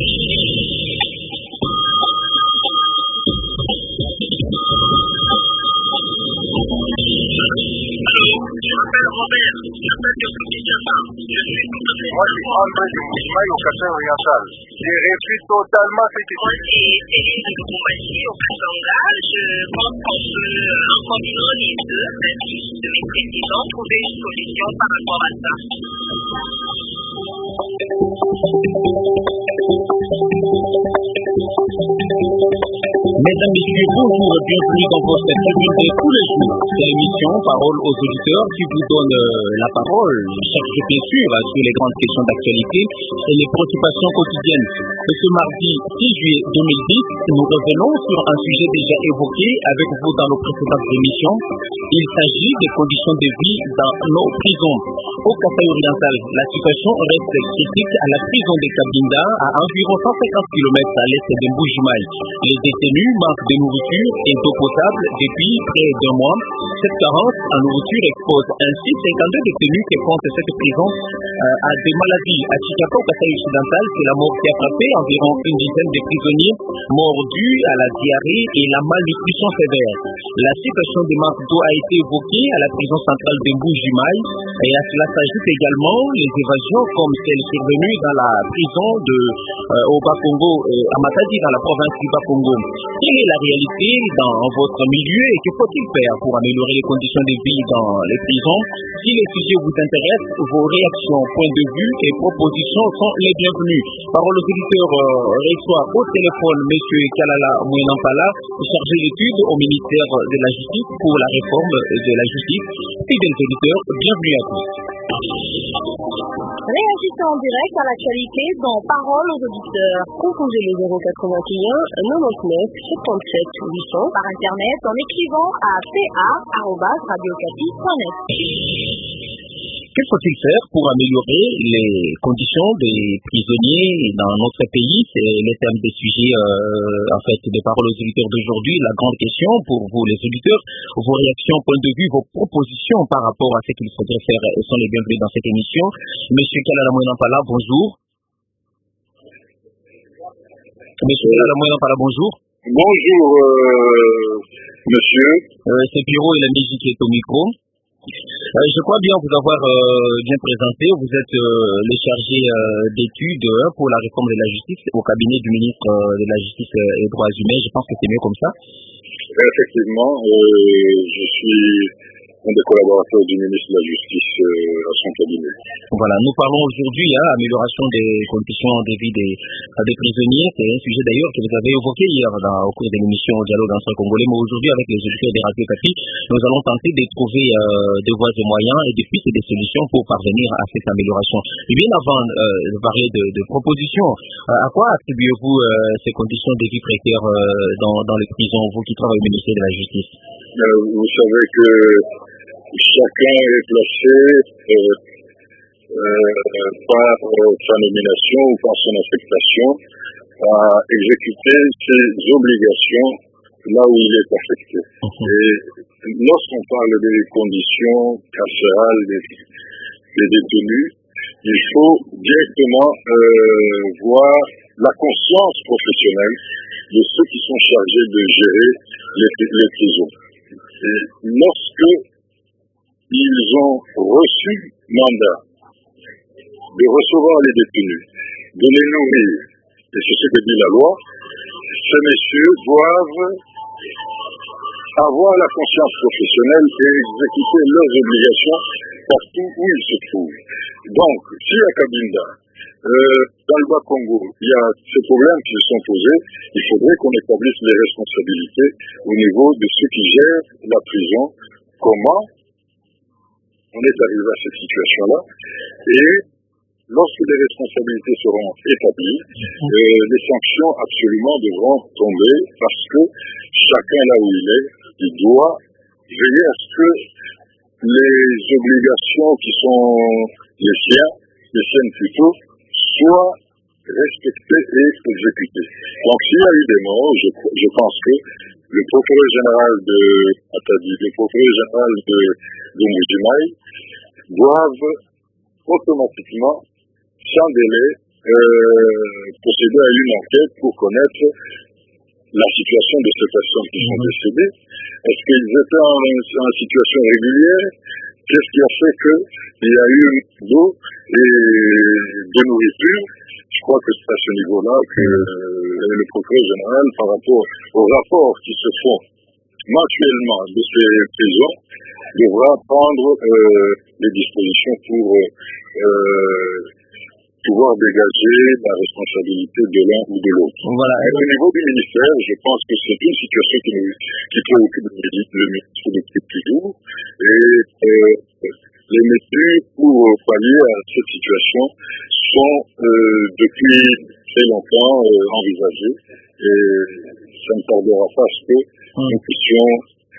Moi, c'est André du Moujimaï au Kassai oriental. J'ai réfléchi totalement ce qui Moi, c'est Céline de Boumbachi au Katanga. Je pense qu'on peut, en combinant les deux, de mes présidents, trouver une solution par rapport à ça. Mesdames, Messieurs, bonjour et bienvenue dans votre tribune de tous les jours. C'est l'émission Parole aux auditeurs qui vous donne la parole, cherche bien sûr sur les grandes questions d'actualité et les préoccupations quotidiennes. Ce mardi 6 juillet 2010, nous revenons sur un sujet déjà évoqué avec vous dans nos précédentes émissions. Il s'agit des conditions de vie dans nos prisons. Au Kassai oriental, la situation reste critique à la prison de Cabinda, à environ 150 km à l'est de Mbujimaï. Les détenus manquent de nourriture et d'eau potable depuis près d'un mois. Cette carence en nourriture expose ainsi 52 détenus qui comptent cette prison à des maladies. À Chikapa, au Kassai occidental, c'est la mort qui a frappé environ une dizaine de prisonniers morts dus à la diarrhée et la malnutrition sévère. La situation de manque d'eau a été évoquée à la prison centrale de Mbujimaï et à cela s'ajoutent également les évasions comme celle survenue dans la prison de au Bas-Congo, à Matadi, dans la province du Bas-Congo. Quelle est la réalité dans votre milieu et que faut-il faire pour améliorer les conditions de vie dans les prisons? Si les sujets vous intéressent, vos réactions, points de vue et propositions sont les bienvenus. Parole aux auditeurs reçoit au téléphone M. Kalala Mouenampala, chargé d'études au ministère de la Justice pour la réforme de la justice. Fidèles auditeurs, bienvenue à tous. Réagissez en direct à l'actualité dans Parole aux auditeurs. Composez le 081 99 77 800 par internet en écrivant à pa@radiocapi.net. Que faut-il faire pour améliorer les conditions des prisonniers dans notre pays? C'est le thème des sujets, des paroles aux auditeurs d'aujourd'hui. La grande question pour vous, les auditeurs, vos réactions, points de vue, vos propositions par rapport à ce qu'il faudrait faire sont les bienvenus dans cette émission. Monsieur Kalala Mouenampala, bonjour. Monsieur Kalala Mouenampala, bonjour. Bonjour, monsieur. C'est Pierrot et la musique qui est au micro. Je crois bien vous avoir bien présenté. Vous êtes le chargé d'études pour la réforme de la justice au cabinet du ministre de la Justice et des Droits humains. Je pense que c'est mieux comme ça. Effectivement, je suis un des collaborateurs du ministre de la Justice à son cabinet. Voilà, nous parlons aujourd'hui amélioration des conditions de vie des prisonniers. C'est un sujet d'ailleurs que vous avez évoqué hier au cours de l'émission Dialogue entre Congolais. Mais aujourd'hui, avec les auditeurs des Radio Capi, nous allons tenter de trouver des voies et moyens et des pistes et des solutions pour parvenir à cette amélioration. Et bien avant de parler de propositions, à quoi attribuez-vous ces conditions de vie précaires dans les prisons, vous qui travaillez au ministère de la Justice? Vous savez que chacun est placé par sa nomination ou par son affectation à exécuter ses obligations là où il est affecté. Et lorsqu'on parle des conditions carcérales des détenus, il faut directement voir la conscience professionnelle de ceux qui sont chargés de gérer les prisons. Et lorsque ils ont reçu mandat de recevoir les détenus, de les nourrir, et c'est ce que dit la loi, ces messieurs doivent avoir la conscience professionnelle et exécuter leurs obligations partout où ils se trouvent. Donc, si à Cabinda, dans le Bas-Congo, il y a ces problèmes qui se sont posés, il faudrait qu'on établisse les responsabilités au niveau de ceux qui gèrent la prison. Comment on est arrivé à cette situation-là? Et lorsque les responsabilités seront établies, les sanctions absolument devront tomber parce que chacun là où il doit veiller à ce que les obligations qui sont les siennes plutôt, soient respectées et exécutées. Donc s'il y a eu des morts, je pense que le procureur général de Matadi, le procureur général de Mbujimaï doivent automatiquement, sans délai, procéder à une enquête pour connaître la situation de ces personnes qui sont décédées. Est-ce qu'ils étaient en situation régulière? Qu'est-ce qui a fait qu'il y a eu d'eau et de nourriture? Je crois que c'est à ce niveau-là que le procureur général, par rapport aux rapports qui se font mensuellement de ces prisons, devra prendre les dispositions pour pouvoir dégager la responsabilité de l'un ou de l'autre. Voilà. Au niveau du ministère, je pense que c'est une situation qui préoccupe le ministre depuis toujours. Et les mesures pour pallier à cette situation sont depuis très longtemps envisagées. Et ça ne tardera pas à ce que nous puissions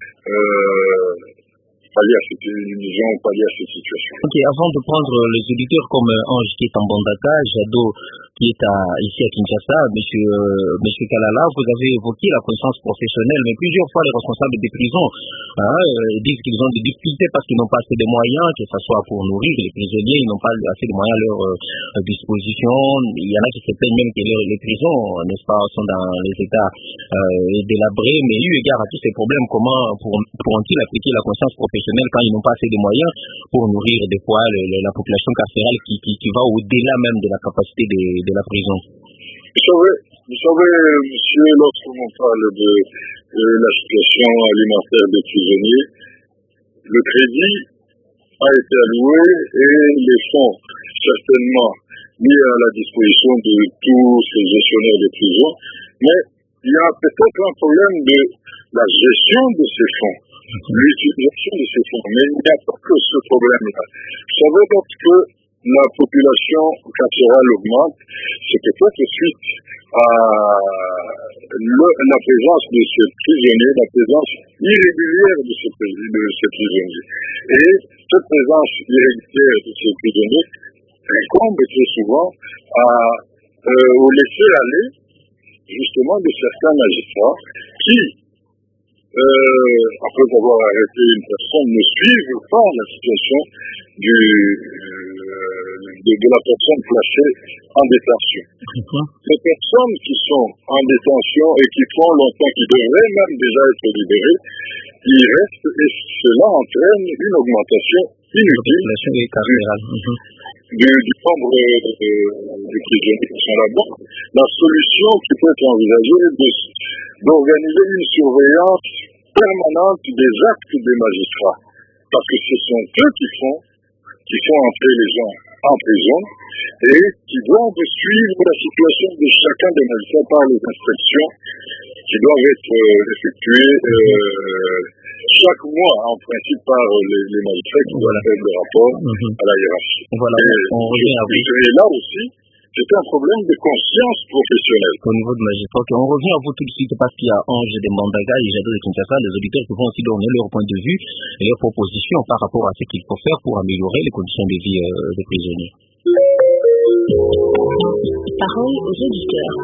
pallier à cette situation. Ok, avant de prendre les auditeurs comme Ange qui est en Mbandaka, Jado qui est ici à Kinshasa, monsieur Kalala, vous avez évoqué la connaissance professionnelle, mais plusieurs fois les responsables des prisons disent qu'ils ont des difficultés parce qu'ils n'ont pas assez de moyens, que ce soit pour nourrir les prisonniers, ils n'ont pas assez de moyens à leur disposition. Il y en a qui se plaignent même que les prisons, n'est-ce pas, sont dans les états délabrés, mais eu égard à tous ces problèmes, comment pourront-ils appliquer la conscience professionnelle quand ils n'ont pas assez de moyens pour nourrir des fois la population carcérale qui va au-delà même de la capacité de la prison? Vous savez, monsieur, lorsqu'on parle de la situation alimentaire des prisonniers, le crédit a été alloué et les fonds certainement mis à la disposition de tous ces gestionnaires des prisons, mais il y a peut-être un problème de la gestion de ces fonds, l'utilisation de ces fonds, mais il n'y a pas que ce problème-là. Vous savez, lorsque la population carcérale augmente, c'est peut-être suite à la présence de ces prisonniers, la présence irrégulière de ces prisonniers. Et cette présence irrégulière de ces prisonniers incombe très souvent au laisser-aller justement de certains magistrats qui, après avoir arrêté une personne, ne suivent pas la situation de la personne placée en détention. Les personnes qui sont en détention et qui font longtemps, qui devraient même déjà être libérées, ils restent et cela entraîne une augmentation inutile du nombre de prisonniers qui sont là-bas. La solution qui peut être envisagée est d'organiser une surveillance permanente des actes des magistrats. Parce que ce sont eux qui font entrer les gens en prison et qui doivent suivre la situation de chacun des magistrats par les inspections qui doivent être effectuées chaque mois, en principe, par les magistrats qui doivent faire le rapport à la hiérarchie. Voilà, et là aussi, c'est un problème de conscience professionnelle. Au niveau de magistrat, on revient à vous tout de suite parce qu'il y a Ange de Mbandaka et Jado de Kinshasa, les auditeurs qui vont aussi donner leur point de vue et leurs propositions par rapport à ce qu'il faut faire pour améliorer les conditions de vie des prisonniers. Parole aux auditeurs.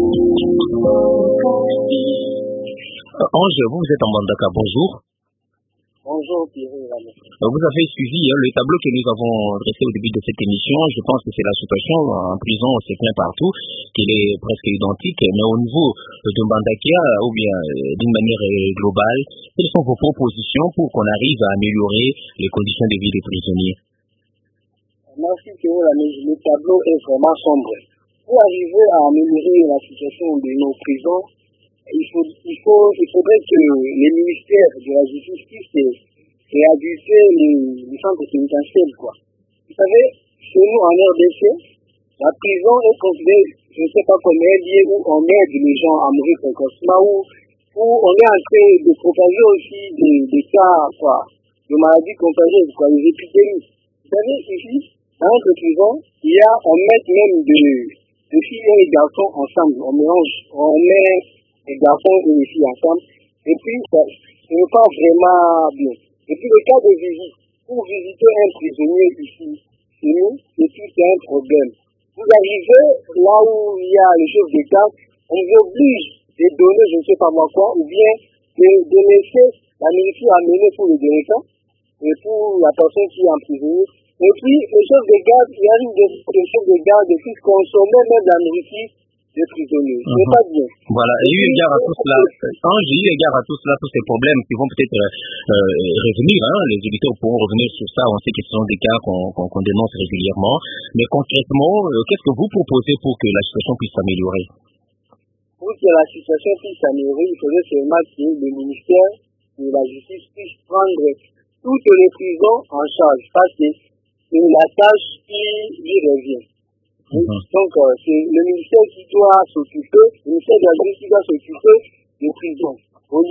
Ange, vous êtes en Mbandaka, bonjour. Bonjour Thierry. Vous avez suivi le tableau que nous avons dressé au début de cette émission. Je pense que c'est la situation en prison, c'est plein partout, qu'elle est presque identique. Mais au niveau de Mbandaka, ou bien d'une manière globale, quelles sont vos propositions pour qu'on arrive à améliorer les conditions de vie des prisonniers? Merci Thierry. Le tableau est vraiment sombre. Pour arriver à améliorer la situation de nos prisons, il faudrait que les ministères de la justice puissent réhabiliter les centres pénitentiaires, quoi. Vous savez, chez nous en RDC, la prison est considérée, je ne sais pas comme un lieu où on aide les gens à mourir précocement, où on est en train de propager aussi des cas, quoi, de maladies contagieuses, quoi, des épidémies. Vous savez, ici, dans notre prison, on met même des filles et des garçons ensemble, on met les garçons et les filles ensemble, et puis ce n'est pas vraiment bien. Et puis le cas de visite, pour visiter un prisonnier ici, chez nous, et puis c'est un problème. Vous arrivez là où il y a les chefs d'État, on vous oblige de donner je ne sais pas moi quoi, ou bien de laisser la nourriture amener pour le directeur, et pour la personne qui est emprisonnée, Et puis, les chefs de garde, il y a une des chefs de garde qui consommaient même la nourriture des prisonniers. Ce n'est pas bien. Voilà, et eu égard à tout cela, Ange, eu égard à tout cela, tous ces problèmes qui vont peut-être revenir, les auditeurs pourront revenir sur ça, on sait que ce sont des cas qu'on dénonce régulièrement, mais concrètement, qu'est-ce que vous proposez pour que la situation puisse s'améliorer? Pour que la situation puisse s'améliorer, il faudrait seulement que le ministère de la Justice puisse prendre toutes les prisons en charge, parce que c'est la tâche qui lui revient. Donc, c'est le ministère qui doit s'occuper, le ministère de la Justice qui doit s'occuper des prisons, au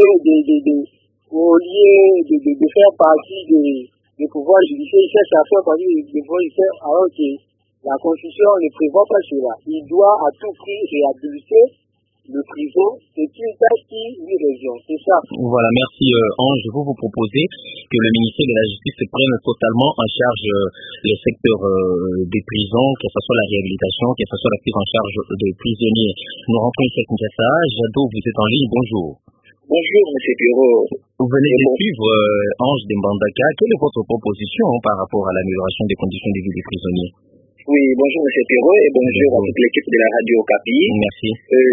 lieu de faire partie des pouvoirs judiciaires, il cherche à faire partie des pouvoirs judiciaires, alors que la Constitution ne prévoit pas cela. Il doit à tout prix réhabiliter le prison, c'est une tâche qui lui revient, c'est ça. Voilà, merci Ange. Vous proposez que le ministère de la Justice prenne totalement en charge les secteurs des prisons, que ce soit la réhabilitation, que ce soit la prise en charge des prisonniers. Nous rentrons ici à Kinshasa. Jado, vous êtes en ligne, bonjour. Bonjour, M. Pierrot. Vous venez de suivre Ange Dembandaka. Quelle est votre proposition par rapport à l'amélioration des conditions de vie des prisonniers? Oui, bonjour M. Pierrot et bonjour à toute l'équipe de la radio Okapi. Merci.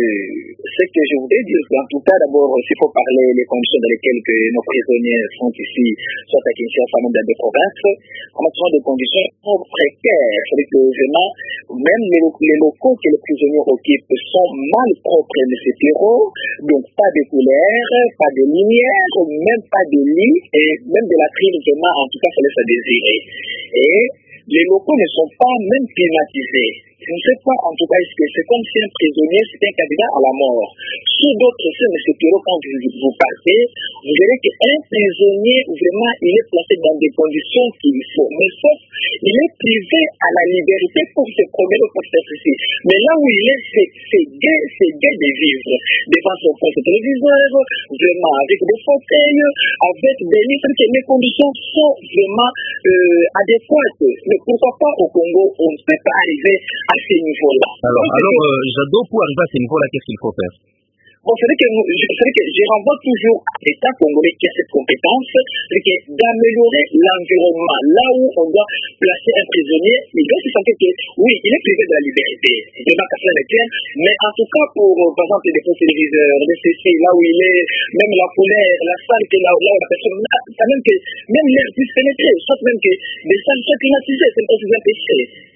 Ce que je voudrais dire, en tout cas, d'abord, s'il faut parler des conditions dans lesquelles que nos prisonniers sont ici, soit à Kinshasa, même dans des provinces, en matière de conditions précaires. C'est-à-dire que vraiment, même les locaux que les prisonniers occupent sont mal propres, M. Pierrot, donc pas de couleur, pas de lumière, même pas de lit, et même de la clim, vraiment, en tout cas, ça laisse à désirer. Et les locaux ne sont pas même climatisés. Je ne sais pas, en tout cas, est-ce que c'est comme si un prisonnier, c'était un candidat à la mort. Sur d'autres faits, M. Pierrot, quand vous partez, vous verrez qu'un prisonnier, vraiment, il est placé dans des conditions qu'il faut. Mais sauf, il est privé à la liberté pour se promener pour faire ceci. Mais là où il est, c'est gai de vivre. Devant son poste téléviseur, vraiment, avec des fauteuils, avec des livres, que les conditions sont vraiment adéquates. Mais pourquoi pas au Congo, on ne peut pas arriver à ces niveaux-là. Alors Jado, pour arriver à ces niveaux-là, qu'est-ce qu'il faut faire? Bon, c'est vrai que je renvoie toujours à l'État congolais qui a cette compétence, c'est d'améliorer l'environnement. Là où on doit placer un prisonnier, il doit se sentir que, oui, il est privé de la liberté. Il ne doit pas faire le tien, mais en tout cas, pour, par exemple, des postes téléviseurs, des CC, là où il est, même la couleur, la salle, que là où la personne, ça même que, même l'air puisse pénétrer, soit même que des salles soient climatisées, c'est pas un péché.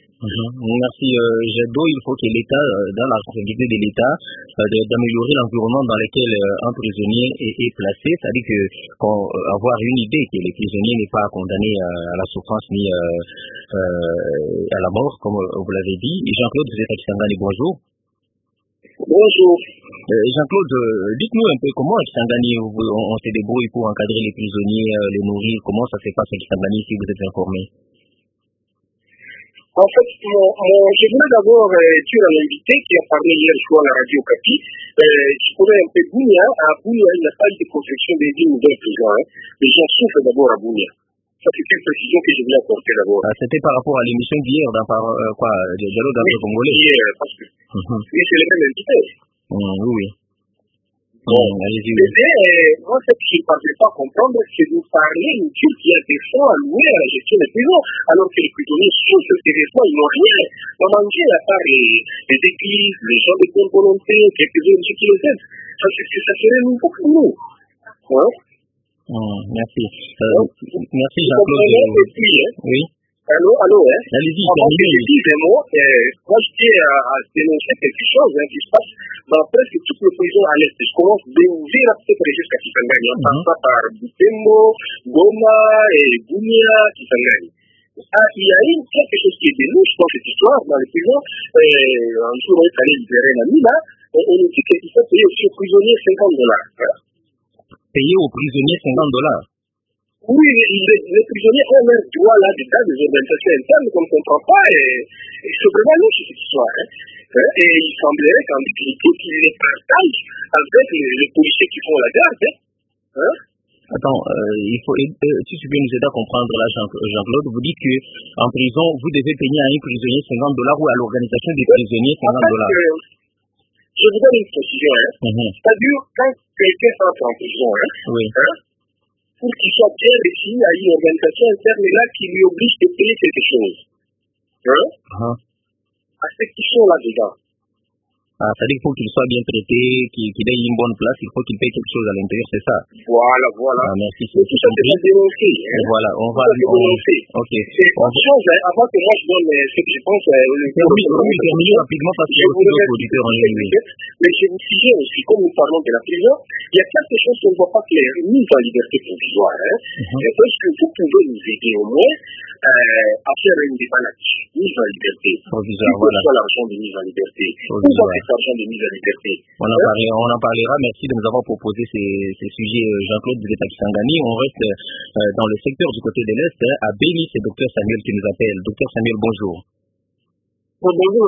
Merci Jado. Il faut que l'État, dans la responsabilité de l'État, d'améliorer l'environnement dans lequel un prisonnier est placé, c'est-à-dire que avoir une idée que les prisonniers n'est pas condamné à la souffrance ni à la mort, comme vous l'avez dit. Jean-Claude, vous êtes à Kisangani, bonjour. Bonjour. Jean-Claude, dites-nous un peu comment à Kisangani on se débrouille pour encadrer les prisonniers, les nourrir, comment ça se passe à Kisangani si vous êtes informé? En fait, je voulais d'abord dire à l'invité qui a parlé hier soir à la radio Okapi, je connais un peu Bounia. À Bounia, il n'y a pas eu de construction des lignes d'un prison. Les gens souffrent d'abord à Bounia. Ça, c'est une précision que je voulais apporter d'abord. C'était par rapport à l'émission d'hier, Diallo dans le Congolais. Hier, parce que oui, c'est les mêmes invités. Oui. Bon, moi, ce que je ne parlais pas comprendre, c'est de parler une Turque qui a des fonds alloués à la gestion des prisons, alors que les prisonniers souffrent de des fonds, ils n'ont rien à manger à part les églises, les gens de bonne volonté, quelques ONG qui les aident. Ça serait nouveau pour nous. Hein? Merci. Merci Jean-Claude. Oui. Allô, hein? Allez-y, avant que je dise un mot, moi je tiens à dénoncer quelque chose qui se passe dans presque toutes les prisons à l'Est. Je commence d'ouvrir peut-être jusqu'à Kisangani, en passant par Butembo, Goma et Bunia, Kisangani. Il y a quelque chose qui est dénouche dans cette histoire, dans les prisons. Un jour, on est allé libérer un ami là, on nous dit qu'il faut payer aussi aux prisonniers $50. Voilà. Payer aux prisonniers $50? Oui, les prisonniers ont leur droit là-dedans des organisations internes qu'on ne comprend pas et c'est vraiment louche cette histoire. Et il semblerait qu'en définitive, qu'ils les partagent avec les policiers qui font la garde. Attends, il faut, si tu peux nous aider à comprendre là, Jean-Claude, vous dites qu'en prison, vous devez payer à un prisonnier $50 ou à l'organisation des prisonniers $50. Je vous donne une précision. C'est-à-dire, quand quelqu'un entre en prison, pour qu'il soit bien réussi à une organisation interne là qui lui oblige de payer quelque chose. À ceux qui sont là-dedans. Ah, c'est-à-dire qu'il faut qu'il soit bien traité, qu'il ait une bonne place, il faut qu'il paye quelque chose à l'intérieur, c'est ça? Voilà. Ah, merci, c'est tout ça, c'est pas dénoncé. Voilà, on va... Ok. C'est autre chose, avant que moi je donne ce que je pense... terminer rapidement parce qu'il y a aussi d'autres auditeurs en ligne. Mais je vous suggère aussi, comme nous parlons de la prison, il y a quelque chose qu'on ne voit pas clair, une mise en liberté provisoire. Est-ce que vous pouvez nous aider au moins à faire une débat là-dessus, mise en liberté provisoire, voilà. L'argent de mise en liberté. Où va cet argent de mise en liberté? On en parlera. Merci de nous avoir proposé ces sujets. Jean-Claude, vous êtes à Kisangani. On reste dans le secteur du côté de l'Est. À Béni, c'est Dr Samuel qui nous appelle. Dr Samuel, bonjour. Bonjour,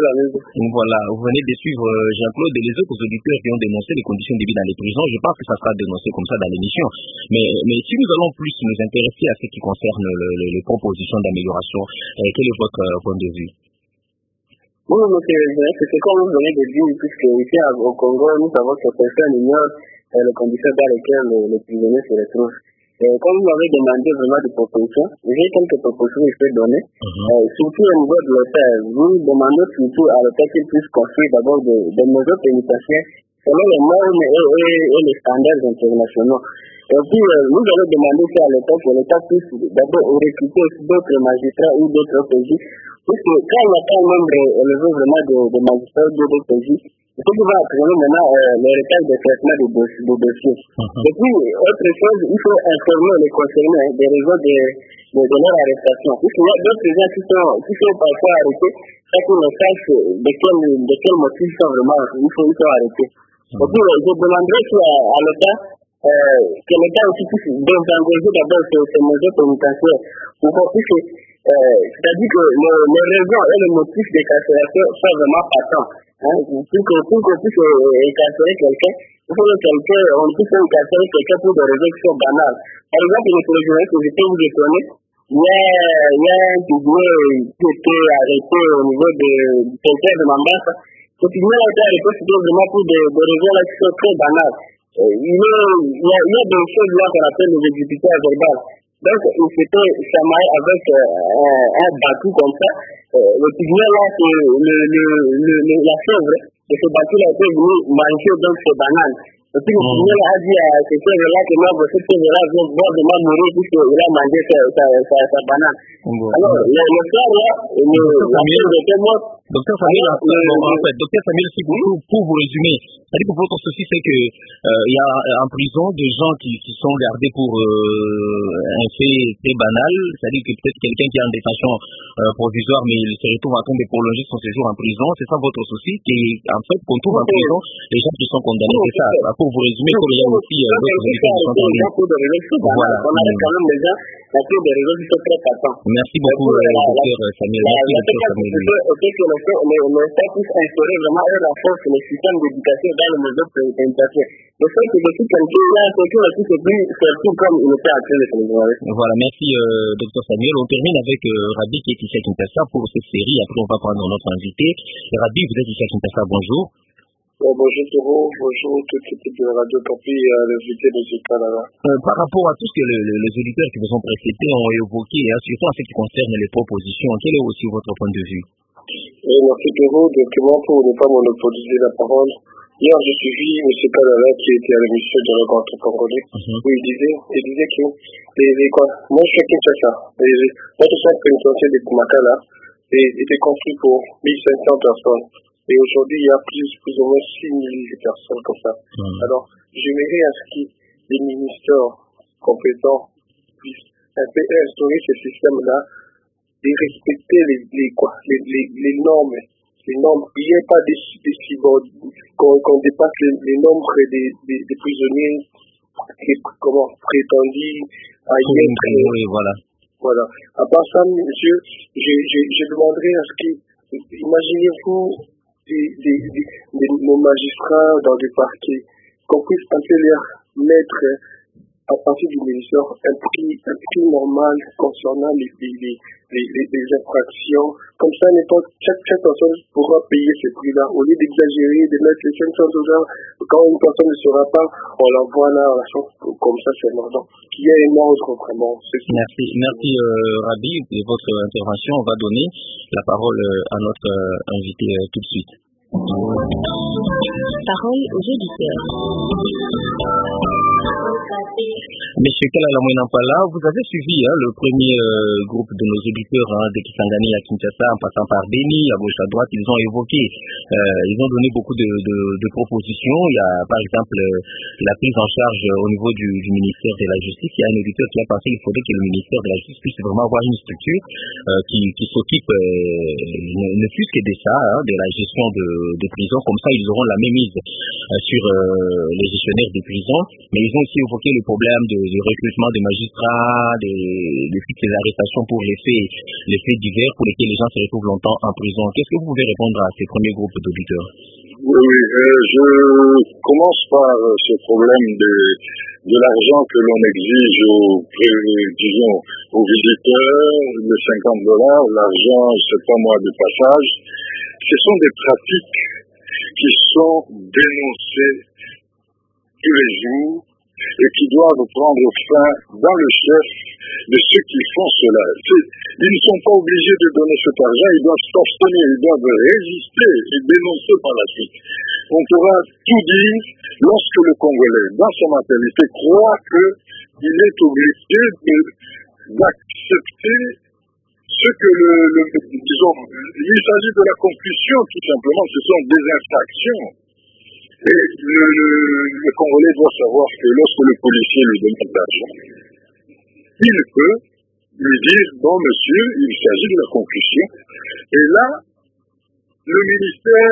voilà, vous venez de suivre Jean-Claude et les autres auditeurs qui ont dénoncé les conditions de vie dans les prisons. Je pense que ça sera dénoncé comme ça dans l'émission. Mais si nous allons plus nous intéresser à ce qui concerne les propositions d'amélioration, quel est votre point de vue? Oui, c'est comme vous venez de dire, puisque ici au Congo, nous savons que personne ignore les conditions dans lesquelles les prisonniers se retrouvent. Comme vous m'avez demandé vraiment des propositions, j'ai quelques propositions que je peux donner. Surtout au niveau de l'hôtel, vous demandez surtout à l'hôtel qu'il puisse construire d'abord des mesures pénitentiaires selon les normes et les standards internationaux. Et puis, nous allons demander aussi à l'État que l'État puisse d'abord recruter d'autres magistrats ou d'autres pays. Puisque quand il n'y a pas un nombre élevé vraiment de magistrats ou d'autres pays, il faut qu'il va apprendre maintenant le retard de traitement des dossiers. Et puis, autre chose, il faut informer les concernés des raisons de leur arrestation. Puisqu'il y a d'autres gens qui sont parfois arrêtés sans qu'on ne sache de quel motif ils sont vraiment arrêtés. Et puis, je demanderai aussi à l'État que l'État aussi puisse engager d'abord ces mesures pénitentiaires pour qu'on puisse, c'est-à-dire que les raisons et les motifs de carcération sont vraiment patents. Pour qu'on puisse incarcérer quelqu'un, il faut que on puisse incarcérer quelqu'un pour des raisons qui sont banales. Par exemple, le journaliste que je peux vous détonner, il y a un prisonnier qui était arrêté au niveau de quelqu'un de Mambasa. Ce prisonnier a été arrêté vraiment pour des raisons là qui sont très banales. Il y a des choses là qu'on appelle les exécutions verbales. Donc, il s'était chamaillé avec un bateau comme ça. Le prisonnier là, c'est la chèvre de ce bateau là était venu manger, donc c'est banal. Et puis le prisonnier là a dit à cette chèvre-là que moi, cette chèvre-là vient vraiment mourir puisqu'il a mangé sa banane. Alors, le soir là, la chèvre était morte. Docteur Samuel, pour vous résumer, c'est-à-dire que votre souci, c'est que il y a en prison des gens qui sont gardés pour un fait très banal, c'est-à-dire que peut-être quelqu'un qui est en détention provisoire, mais il se retrouve en train de prolonger son séjour en prison. C'est ça votre souci, en fait, qu'on trouve en prison les gens qui sont condamnés. C'est ça. Pour vous résumer, il y a aussi d'autres auditeurs qui sont en ligne. Voilà. On a quand même des gens pour des raisons qui sont très patentes. Merci beaucoup, docteur Samuel. L'État puisse instaurer vraiment et renforcer le système d'éducation dans les mesures pénitentiaires. Le fait que depuis quelqu'un qui se plus surtout comme il était en train de se voir. Voilà, merci docteur Samuel. On termine avec Rabi qui est ici à Kinshasa pour cette série. Après, on va prendre notre invité. Rabi, vous êtes ici à Kinshasa. Bonjour. Bonjour Toro, bonjour toute l'équipe de Radio Capi et à l'invité de ce Canada. Par rapport à tout ce que les auditeurs qui vous ont précédés ont évoqué, surtout en ce qui concerne les propositions, quel est aussi votre point de vue? Merci Toro, directement pour ne pas monopoliser la parole. Hier, j'ai suivi M. Canada qui était à l'émission de Rencontre Congolais, où il disait que moi je suis à Kinshasa, notre centre pénitentiaire de Kumakala était construit pour 1500 personnes. Et aujourd'hui, il y a plus ou moins 6000 personnes comme ça. Alors, j'aimerais à ce que les ministères compétents puissent un peu instaurer ce système-là et respecter les normes. Les normes. Il n'y a pas qu'on dépasse les nombres des prisonniers prétendus à y être. Oui, voilà. Voilà. À part ça, monsieur, je demanderais à ce que, imaginez-vous, nos magistrats dans des parquets, qu'on puisse un peu leur mettre à partir du ministère un prix normal concernant les infractions. Comme ça, chaque personne pourra payer ce prix-là. Au lieu d'exagérer, de mettre les 500 $, quand une personne ne sera pas, on l'envoie là, comme ça, c'est mort. Il y a un ordre vraiment. Merci Rabi de votre intervention. On va donner la parole à notre invité tout de suite. Parole aux auditeurs. Monsieur Kalala Mouinampala, vous avez suivi le premier groupe de nos auditeurs de Kisangani à Kinshasa, en passant par Beni, à gauche à droite. Ils ont évoqué, ils ont donné beaucoup de propositions. Il y a par exemple la prise en charge au niveau du ministère de la Justice. Il y a un auditeur qui a pensé qu'il faudrait que le ministère de la Justice puisse vraiment avoir une structure qui s'occupe ne fût-ce que de ça, de la gestion de prison. Comme ça, ils auront la même mise sur les gestionnaires de prison. Mais ils ont aussi évoqué le problème du recrutement des magistrats, de toutes les arrestations pour les faits divers pour lesquels les gens se retrouvent longtemps en prison. Qu'est-ce que vous pouvez répondre à ces premiers groupes d'auditeurs? Oui, je commence par ce problème de l'argent que l'on exige aux visiteurs, les $50, l'argent, c'est pas moi de passage. Ce sont des pratiques qui sont dénoncées tous les jours et qui doivent prendre fin dans le chef de ceux qui font cela. Ils ne sont pas obligés de donner cet argent, ils doivent s'abstenir, ils doivent résister et dénoncer par la suite. On pourra tout dire lorsque le Congolais, dans sa mentalité, croit qu'il est obligé d'accepter ce que disons, il s'agit de la conclusion tout simplement, ce sont des infractions. Et le Congolais doit savoir que lorsque le policier lui demande d'argent, il peut lui dire, bon monsieur, il s'agit de la conclusion. Et là, le ministère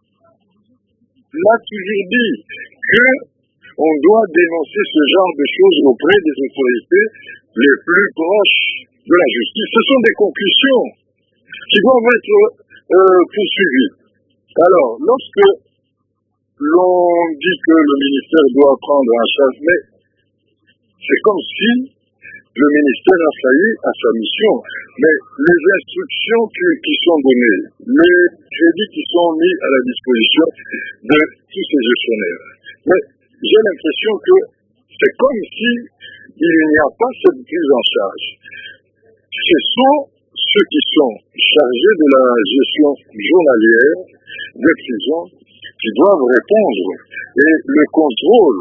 l'a toujours dit qu'on doit dénoncer ce genre de choses auprès des autorités les plus proches de la justice. Ce sont des conclusions qui doivent être poursuivies. Alors, lorsque l'on dit que le ministère doit prendre en charge, mais c'est comme si le ministère a failli à sa mission. Mais les instructions qui sont données, les crédits qui sont mis à la disposition de tous ces gestionnaires. Mais j'ai l'impression que c'est comme si il n'y a pas cette prise en charge. Ce sont ceux qui sont chargés de la gestion journalière des prisons qui doivent répondre. Et le contrôle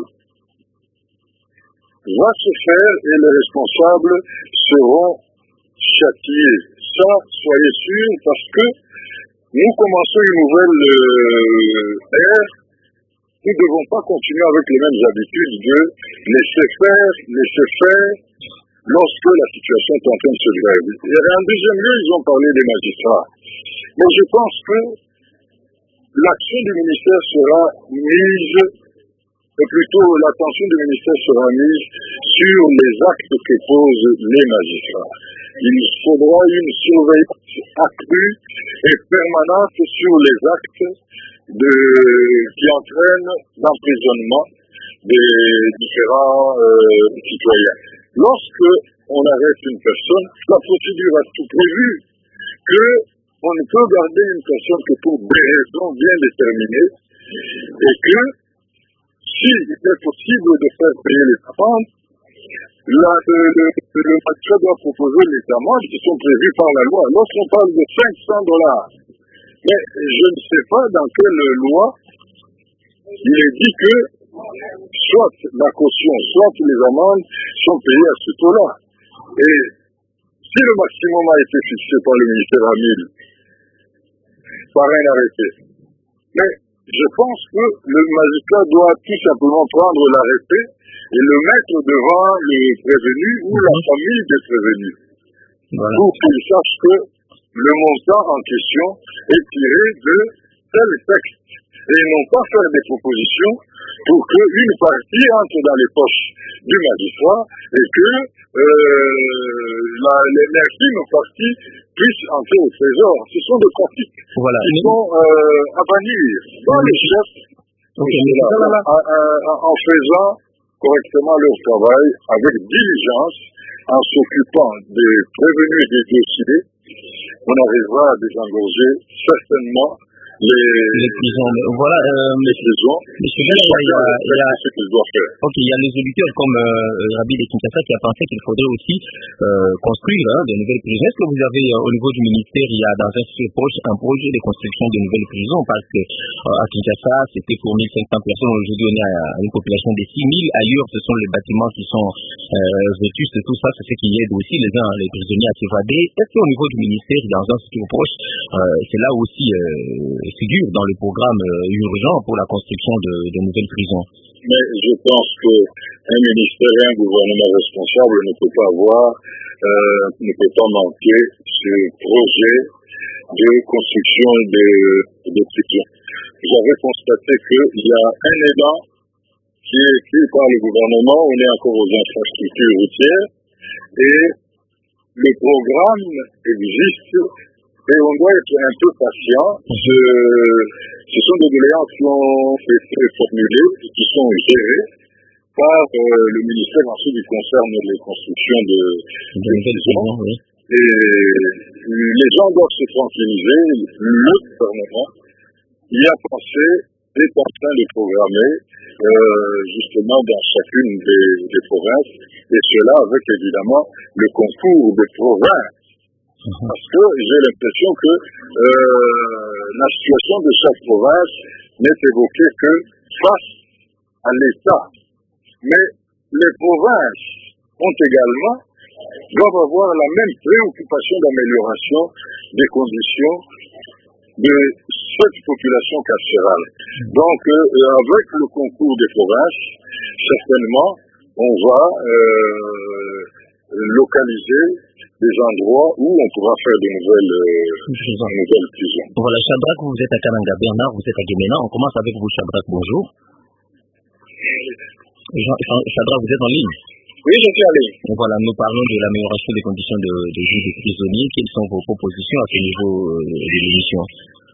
va se faire et les responsables seront châtiés. Ça, soyez sûrs, parce que nous commençons une nouvelle ère. Nous ne devons pas continuer avec les mêmes habitudes de laisser faire, lorsque la situation est en train de se grève. Et en deuxième lieu, ils ont parlé des magistrats. Mais je pense que l'action du ministère sera mise, ou plutôt l'attention du ministère sera mise sur les actes que posent les magistrats. Il faudra une surveillance accrue et permanente sur les actes qui entraînent l'emprisonnement des différents citoyens. Lorsque on arrête une personne, la procédure a tout prévu qu'on ne peut garder une personne que pour des raisons bien déterminées et que s'il est possible de faire payer les amendes, le magistrat doit proposer les amendes qui sont prévues par la loi. Lorsqu'on parle de $500, mais je ne sais pas dans quelle loi il est dit que soit la caution, soit les amendes sont payées à ce taux-là. Et si le maximum a été fixé par le ministère à 1000, par un arrêté, mais je pense que le magistrat doit tout simplement prendre l'arrêté et le mettre devant le prévenu ou la famille des prévenus. Voilà. Pour qu'ils sachent que le montant en question est tiré de tel texte et non pas faire des propositions pour qu'une partie entre dans les poches du magistrat et que l'infime partie puisse entrer au trésor. Ce sont des pratiques qui sont à bannir dans les chefs en faisant correctement leur travail avec diligence en s'occupant des prévenus et des dossiers, on arrivera à désengorger certainement les prisons. Voilà, les prisons. Monsieur Bella, il y a ce qu'ils doivent faire. Ok, il y a les auditeurs comme Rabi de Kinshasa qui a pensé qu'il faudrait aussi construire de nouvelles prisons. Est-ce que vous avez au niveau du ministère, il y a dans un futur proche un projet de construction de nouvelles prisons? Parce que à Kinshasa, c'était pour 1500 personnes. Aujourd'hui, on est à une population de 6000. Ailleurs, ce sont les bâtiments qui sont vétustes et tout ça. C'est ce qui aide aussi les prisonniers à s'évader. Est-ce qu'au niveau du ministère, dans un futur proche, c'est là aussi figure dans le programme urgent pour la construction de nouvelles prisons? Mais je pense qu'un ministère et un gouvernement responsable ne peut pas manquer ce projet de construction de prisons. Vous avez constaté qu'il y a un élan qui est pris par le gouvernement, on est encore aux infrastructures routières, et le programme existe. Et on doit être un peu patient. Ce sont des doléances qui ont été formulées et qui sont gérées par le ministère ensuite qui concerne les constructions de prisons. Oui. Et les gens doivent se tranquilliser. Le gouvernement y a pensé, est en train de programmer justement dans chacune des provinces, et cela avec évidemment le concours des provinces. Parce que j'ai l'impression que la situation de chaque province n'est évoquée que face à l'État. Mais les provinces doivent avoir la même préoccupation d'amélioration des conditions de cette population carcérale. Donc, avec le concours des provinces, certainement, on va localiser des endroits où on pourra faire de nouvelles prisons. Voilà, Chabrak, vous êtes à Kananga, Bernard, vous êtes à Guémena. On commence avec vous, Chabrak, bonjour. Chabrak, vous êtes en ligne? Oui, je suis en ligne. Voilà, nous parlons de l'amélioration des conditions de vie des prisonniers. Quelles sont vos propositions à ce niveau de l'émission?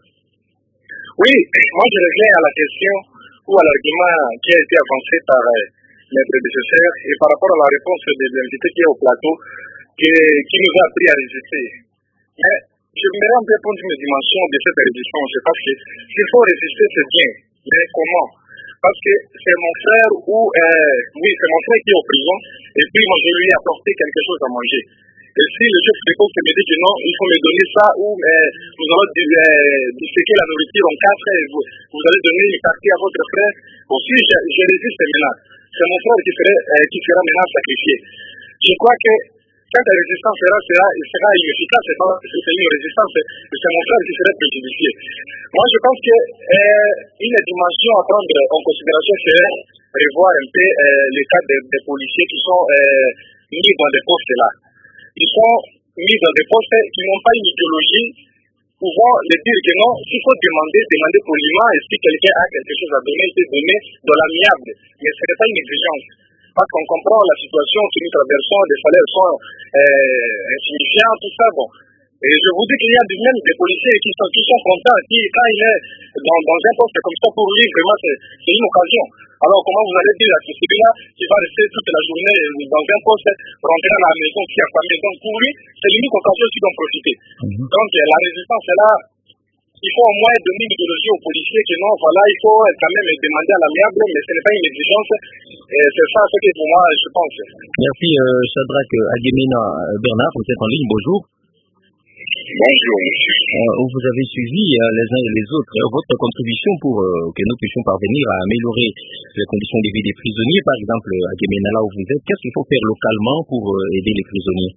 Oui, moi je reviens à la question ou à l'argument qui a été avancé par mes prédécesseurs et par rapport à la réponse de l'invité qui est au plateau, qui nous a appris à résister. Mais je me rends bien compte d'une dimension de cette résistance, parce que s'il faut résister, c'est bien. Mais comment? Parce que c'est mon frère c'est mon frère qui est en prison, et puis moi je lui ai apporté quelque chose à manger. Et si le chef de poste me dit que non, il faut me donner ça, ou nous allons disséquer la nourriture en 4 et vous allez donner une partie à votre frère, aussi je résiste maintenant. C'est mon frère qui sera maintenant sacrifié. Je crois que quand la résistance sera inefficace, c'est pas une résistance, c'est mon frère qui sera préjudicié. Moi, je pense qu'une dimension à prendre en considération serait revoir un peu les cas des policiers qui sont mis dans des postes là. Ils sont mis dans des postes qui n'ont pas une idéologie pouvant les dire que non, s'il faut demander poliment, et si quelqu'un a quelque chose à donner, il peut donner de l'amiable. Mais ce n'est pas une exigence. Parce qu'on comprend la situation que nous traversons, les salaires sont insignifiants, tout ça, bon. Et je vous dis qu'il y a même des policiers qui sont contents, qui, quand il est dans un poste comme ça, pour lui, vraiment, c'est une occasion. Alors, comment vous allez dire à celui-là qui va rester toute la journée dans un poste, rentrer à la maison, qui a sa maison, pour lui, c'est l'unique occasion qu'il doit profiter. Donc, la résistance est là. Il faut au moins donner une idéologie aux policiers que non, voilà, il faut quand même demander à l'amiable, mais ce n'est pas une exigence. Et c'est ça ce que pour moi, je pense. Merci, Chabrak Aguemena. Bernard, vous êtes en ligne, bonjour. Bonjour, monsieur. Vous avez suivi les uns et les autres votre contribution pour que nous puissions parvenir à améliorer les conditions de vie des prisonniers. Par exemple, à Guémena, là où vous êtes, qu'est-ce qu'il faut faire localement pour aider les prisonniers?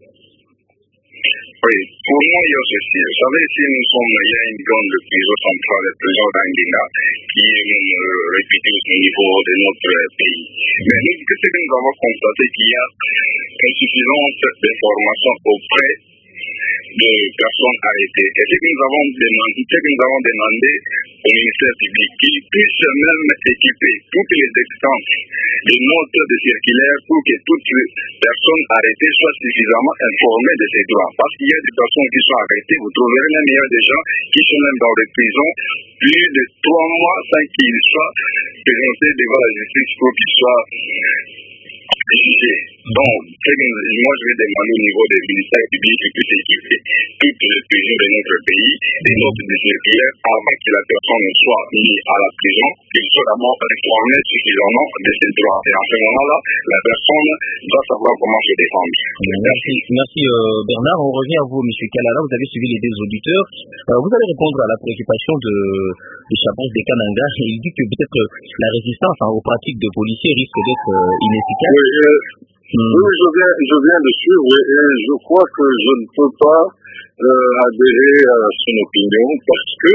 Oui, pour moi, il y a ceci. Vous savez, il y a une grande prison centrale, la prison d'Anguina, qui est réputée au niveau de notre pays. Mais ce que nous avons constaté, qu'il y a insuffisance d'informations auprès des personnes arrêtées. Et ce que nous avons demandé au ministère public, qu'il puisse même équiper toutes les instances de notes de circulaires pour que toutes les personnes arrêtées soient suffisamment informées de ces droits. Parce qu'il y a des personnes qui sont arrêtées, vous trouverez même il y a des gens qui sont même dans les prisons plus de 3 mois sans qu'ils soient présenté devant la justice pour qu'il soit jugé. Donc, moi je vais demander au niveau des ministères publics de toute équiper toutes les prisons de notre pays, des notes de circulaire avant que la personne ne soit mise à la prison, qu'il soit d'abord informé suffisamment de ses droits. Et à ce moment-là, la personne doit savoir comment se défendre. Merci Bernard. On revient à vous, M. Kalala. Vous avez suivi les deux auditeurs. Vous allez répondre à la préoccupation de Chabos de Kananga. Il dit que peut-être la résistance aux pratiques de policiers risque d'être inefficace. Oui, je viens de suivre et je crois que je ne peux pas adhérer à son opinion parce que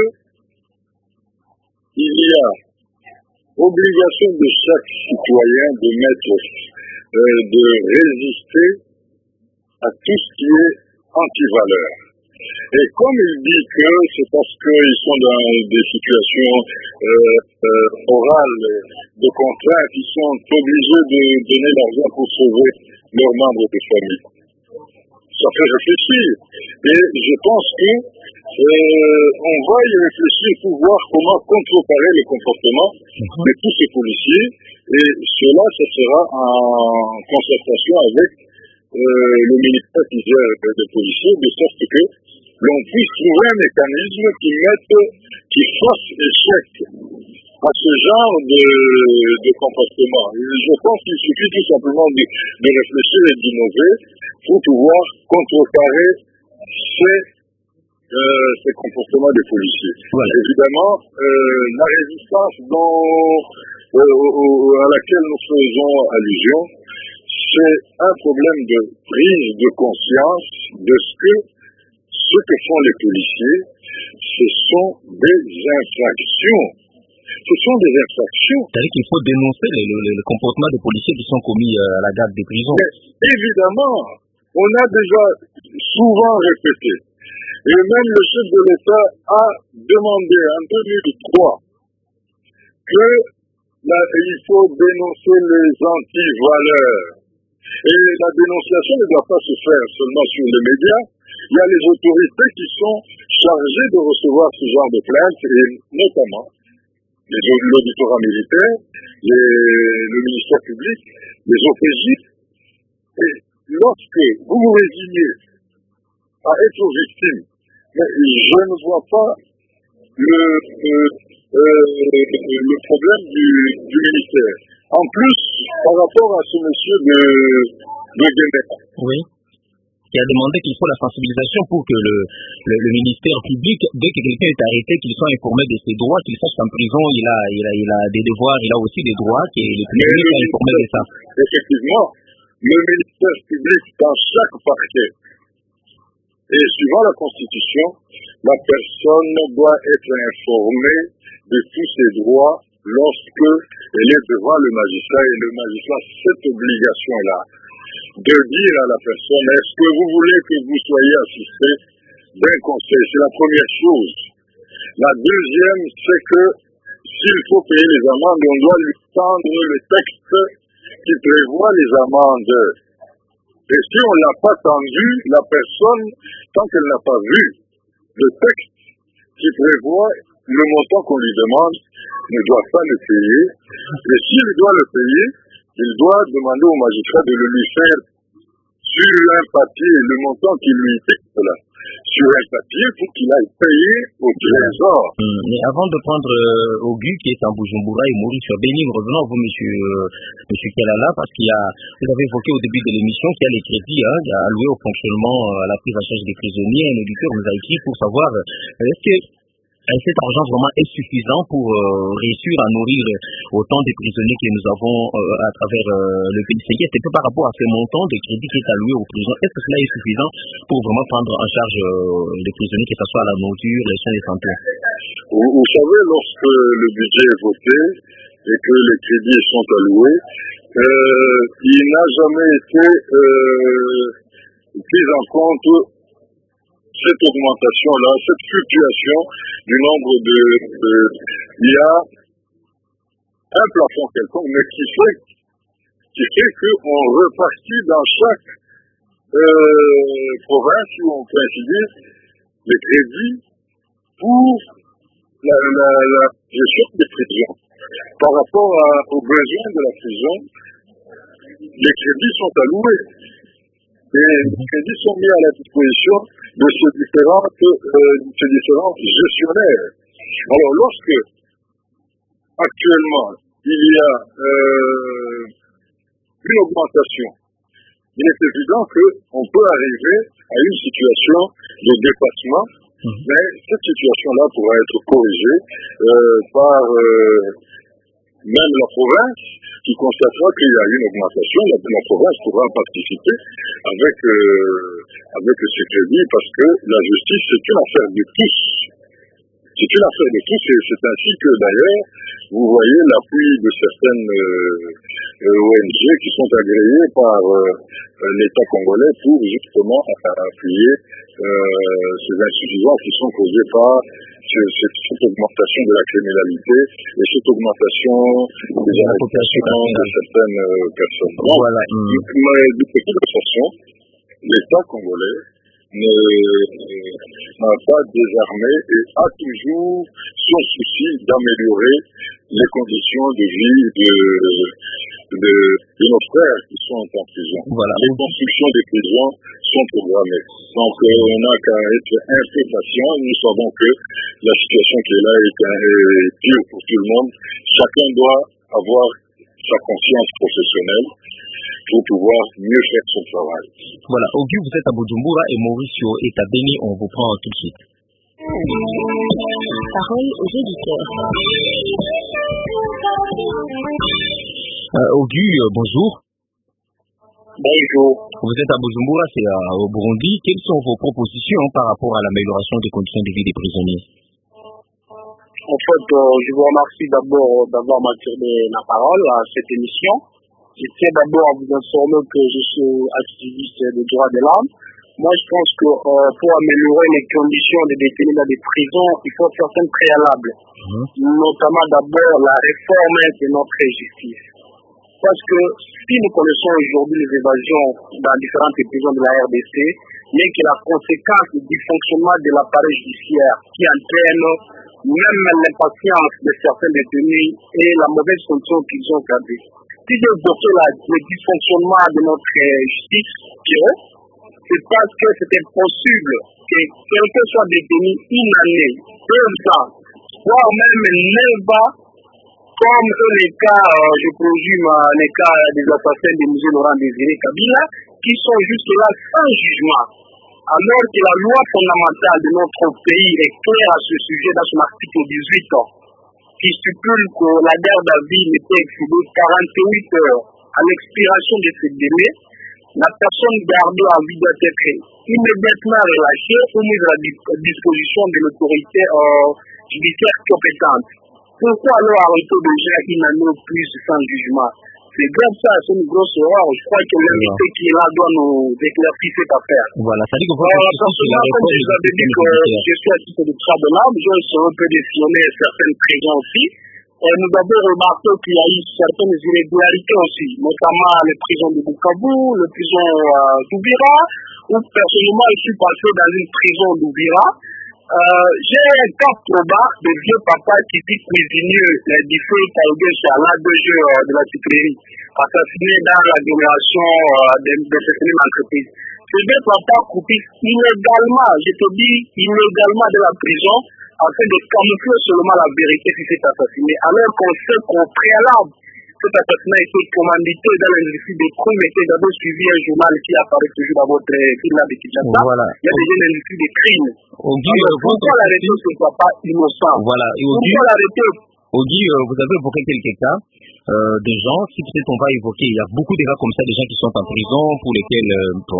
il y a obligation de chaque citoyen de de résister à tout ce qui est anti-valeur. Et comme il dit que c'est parce qu'ils sont dans des situations orales de contrainte, ils sont obligés de donner l'argent pour sauver leurs membres de famille. Ça fait réfléchir. Et je pense que on va y réfléchir pour voir comment contrecarrer le comportement de tous ces policiers. Et cela, ce sera en concertation avec le ministère qui gère les policiers, de sorte que l'on puisse trouver un mécanisme qui fasse échec à ce genre de comportement. Et je pense qu'il suffit tout simplement de réfléchir et d'innover pour pouvoir contrecarrer ces comportements des policiers. Voilà. Évidemment, la résistance à laquelle nous faisons allusion, c'est un problème de prise de conscience de ce que font les policiers. Ce sont des infractions. Ce sont des infractions. C'est-à-dire qu'il faut dénoncer le comportement des policiers qui sont commis à la garde des prisons. Mais évidemment, on a déjà souvent répété, et même le chef de l'État a demandé en 2003 qu'il faut dénoncer les anti-valeurs. Et la dénonciation ne doit pas se faire seulement sur les médias. Il y a les autorités qui sont chargées de recevoir ce genre de plaintes, et notamment l'auditorat militaire, le ministère public, les OPJ. Et lorsque vous vous résignez à être victime, mais je ne vois pas le problème du ministère. En plus, par rapport à ce monsieur de Guémet. Oui. Qui a demandé qu'il faut la sensibilisation pour que le ministère public, dès que quelqu'un est arrêté, qu'il soit informé de ses droits, qu'il sache qu'en prison, il a des devoirs, il a aussi des droits, et le public est informé de ça. Effectivement, le ministère public, dans chaque parquet, et suivant la Constitution, la personne doit être informée de tous ses droits lorsque elle est devant le magistrat, et le magistrat a cette obligation-là de dire à la personne, est-ce que vous voulez que vous soyez assisté d'un conseil? C'est la première chose. La deuxième, c'est que s'il faut payer les amendes, on doit lui tendre le texte qui prévoit les amendes. Et si on ne l'a pas tendu, la personne, tant qu'elle n'a pas vu le texte qui prévoit le montant qu'on lui demande, ne doit pas le payer. Et s'il doit le payer, il doit demander au magistrat de le lui faire sur un papier, le montant qui lui texte là, sur un papier pour qu'il aille payer au trésor. Mais avant de prendre Augu qui est en Bujumbura et Maurice Bénin, revenons à vous, monsieur Kalala, parce vous avez évoqué au début de l'émission qu'il y a les crédits alloués au fonctionnement, à la prise en charge des prisonniers. Un auditeur nous a écrit pour savoir est-ce que cet argent vraiment est suffisant pour réussir à nourrir autant de prisonniers que nous avons à travers le pays. C'est peu par rapport à ce montant de crédit qui est alloué aux prisons. Est-ce que cela est suffisant pour vraiment prendre en charge les prisonniers, que ce soit la nourriture, les soins de santé? Vous savez, lorsque le budget est voté et que les crédits sont alloués, il n'a jamais été pris en compte cette augmentation-là, cette fluctuation du nombre il y a un plafond quelconque, mais qui fait qu'on repartit dans chaque province où on peut ainsi dire les crédits pour la gestion des prisons. par rapport aux besoins de la prison, les crédits sont alloués. Et les crédits sont mis à la disposition de ces différents gestionnaires. Alors, lorsque actuellement il y a une augmentation, il est évident qu'on peut arriver à une situation de dépassement, mais cette situation-là pourra être corrigée par même la province qui constatera qu'il y a une augmentation. La province pourra participer avec ces crédits parce que la justice, c'est une affaire de tous. C'est une affaire de tous et c'est ainsi que d'ailleurs, vous voyez l'appui de certaines ONG qui sont agréées par l'État congolais pour justement appuyer ces insuffisances qui sont causées par cette augmentation de la criminalité et cette augmentation des arrestations de certaines personnes. Voilà. Mais de toute façon, l'État congolais n'a pas désarmé et a toujours son souci d'améliorer les conditions de vie de nos frères qui sont en prison. Voilà. Les constructions des prisons sont programmées. Donc on n'a qu'à être un peu patient. Nous savons que la situation qui est là est dure pour tout le monde. Chacun doit avoir sa conscience professionnelle pour pouvoir mieux faire son travail. Voilà, Auguste, vous êtes à Bujumbura et Mauricio est à Beni, on vous prend tout de suite. Parole aux auditeurs. Auguste, bonjour. Bonjour. Vous êtes à Bujumbura, c'est au Burundi. Quelles sont vos propositions par rapport à l'amélioration des conditions de vie des prisonniers? En fait, je vous remercie d'abord d'avoir m'accordé la parole à cette émission. Je tiens d'abord à vous informer que je suis activiste des droits de l'homme. Moi, je pense que pour améliorer les conditions des détenus dans des prisons, il faut certains préalables. Notamment d'abord la réforme de notre justice. Parce que si nous connaissons aujourd'hui les évasions dans différentes prisons de la RDC, mais que la conséquence du fonctionnement de l'appareil judiciaire qui entraîne même l'impatience de certains détenus et la mauvaise fonction qu'ils ont gardée. Si j'ai évoqué le dysfonctionnement de notre justice, c'est parce que c'est impossible que quelqu'un soit détenu une année, 2 ans, voire même 9 ans, comme les cas, je présume, les cas des assassins de M. Laurent Désiré Kabila, qui sont juste là sans jugement. Alors que la loi fondamentale de notre pays est claire à ce sujet dans son article 18, qui stipule que la garde à vue ne peut excéder 48 heures. À l'expiration de ce délai, la personne gardée à vue doit être immédiatement relâchée ou mise à la disposition de l'autorité judiciaire compétente. Pourquoi alors arrêter déjà une année ou plus sans jugement? C'est grave ça, c'est une grosse erreur. Je crois que l'invité qui est là doit nous éclaircir cette affaire. Voilà, ça dit que comme je l'avais dit que je suis assisté de droits de l'homme, je peux définir certaines prisons aussi. Nous avons remarqué qu'il y a eu certaines irrégularités aussi, notamment les prisons de Bukavu, les prisons d'Ouvira, où personnellement je suis passé dans une prison d'Ouvira. J'ai un cas probable de vieux papa qui dit cuisinier du feu Taïdé Chala, 2 jours de la sucrerie, assassiné dans l'agglomération de cette même entreprise. Ce vieux papa coupé illégalement, je te dis illégalement de la prison, afin de camoufler seulement la vérité qui s'est assassiné, alors qu'on sait qu'au préalable, cet assassinat a été commandité dans l'industrie des crimes, était d'abord suivi un journal qui apparaît toujours dans votre ville de Kinshasa. Voilà. Il y a déjà l'industrie des crimes. Pourquoi l'arrêter ce papa innocent? Voilà. Pourquoi l'arrêter? Auguste, vous avez évoqué quelques cas de gens, si peut-être on va évoquer, il y a beaucoup de cas comme ça, des gens qui sont en prison, pour lesquels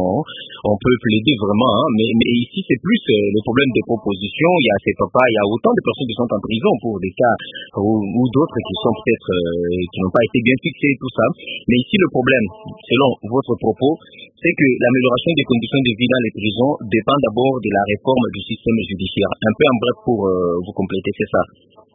on peut plaider vraiment, hein, mais ici c'est plus le problème des propositions. Il y a ces papas, il y a autant de personnes qui sont en prison pour des cas ou d'autres qui sont peut-être qui n'ont pas été bien fixés, tout ça. Mais ici le problème, selon votre propos, c'est que l'amélioration des conditions de vie dans les prisons dépend d'abord de la réforme du système judiciaire. Un peu en bref pour vous compléter, c'est ça.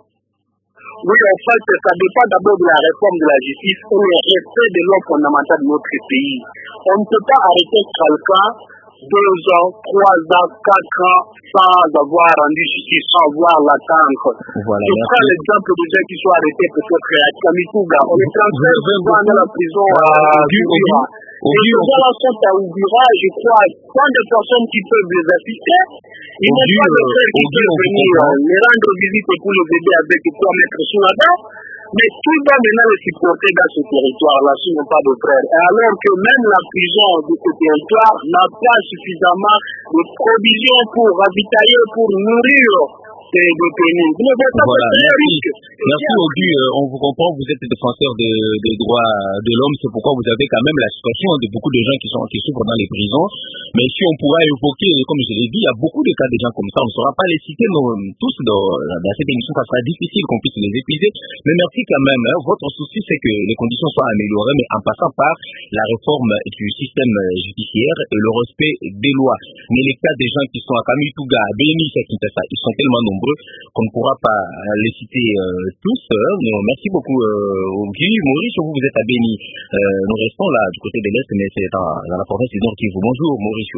Oui, en fait, ça dépend d'abord de la réforme de la justice et le respect des lois fondamentales de notre pays. On ne peut pas arrêter quelqu'un ans, 3 ans, 4 ans sans avoir rendu justice, sans voir l'attendre. Voilà, je prends l'exemple de gens qui sont arrêtés peut-être à Kamituga. On est 35 ans dans la prison à Oubira. Les gens là sont à Oubira, je crois, tant de personnes qui peuvent les assister. Ils n'ont pas de frère qui peut venir les rendre visite pour le bébé avec 3 mètres sous la dent. Mais qui va maintenant les supporter dans ce territoire-là s'ils n'ont pas de frères? Et alors que même la prison de ce territoire n'a pas suffisamment de provisions pour ravitailler, pour nourrir ces détenus. Voilà, merci Audu, on vous comprend, vous êtes défenseur des droits de l'homme, c'est pourquoi vous avez quand même la situation de beaucoup de gens qui souffrent dans les prisons. Mais si on pourra évoquer, comme je l'ai dit, il y a beaucoup de cas de gens comme ça, on ne saura pas les citer tous dans cette émission, ça sera difficile qu'on puisse les épuiser. Mais merci quand même, hein. Votre souci c'est que les conditions soient améliorées, mais en passant par la réforme du système judiciaire et le respect des lois. Mais les cas des gens qui sont à Kamituga, à Béni, ils sont tellement nombreux qu'on ne pourra pas les citer tous. Mais merci beaucoup Audu. Maurice, vous êtes à Béni. Nous restons là du côté de l'Est, mais c'est dans la province du Nord Kivu. Bonjour Maurice.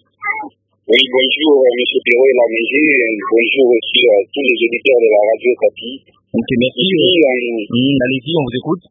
Oui, bonjour M. Perrault et la MG. Bonjour aussi à tous les auditeurs de la radio Kapi. Ok, merci. Allez-y, on vous écoute.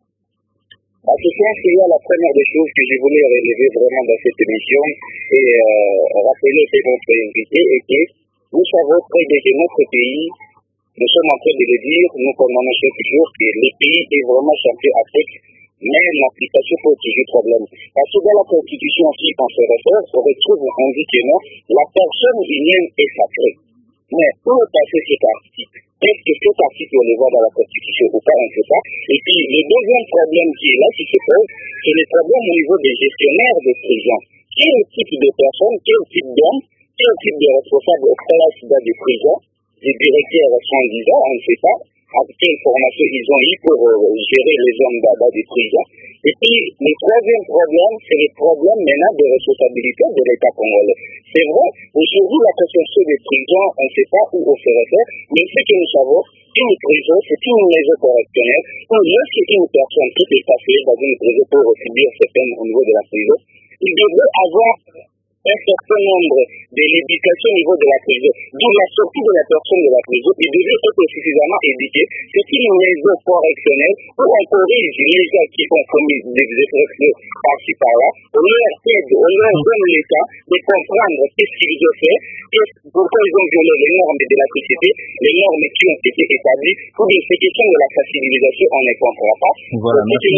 Ce soir, c'est la première des choses que je voulais relever vraiment dans cette émission et rappeler que notre invité est que nous savons très bien que notre pays, nous sommes en train de le dire, nous condamnons chaque jour que le pays est vraiment chanté à sec, mais l'application pose toujours problème. Parce que dans la Constitution aussi, quand on se réfère, on retrouve, on dit que non, la personne humaine est sacrée. Mais où est passé cet article? Est-ce que cet article, on le voit dans la Constitution ou pas, on ne sait pas. Et puis, le deuxième problème qui est là, qui se pose, c'est le problème au niveau des gestionnaires de prison. Quel type de personnes, quel type d'hommes, quel type de responsables place dans des prisons, des directeurs sont disant, on ne sait pas, avec quelle formation ils ont eu pour gérer les hommes dans des prisons. Et puis, le troisième problème, c'est le problème maintenant de responsabilité de l'État congolais. C'est vrai, aujourd'hui, la construction des prisons, on ne sait pas où on se réfère, mais ce que nous savons, une prison, c'est une maison correctionnelle, où lorsqu'une personne qui est passée dans une prison pour subir ses peines au niveau de la prison, il devrait avoir un certain nombre de l'éducation au niveau de la prison. D'où la sortie de la personne de la prison, il devait être suffisamment éduqué. C'est une maison correctionnelle où on corrige les gens qui ont commis des infractions par-ci par-là. On leur aide, on leur donne le temps de comprendre qu'est-ce qu'ils ont fait, pourquoi ils ont violé les normes de la société, les normes qui ont été établies. Pour des questions de la sensibilisation, on ne comprend pas. Voilà, merci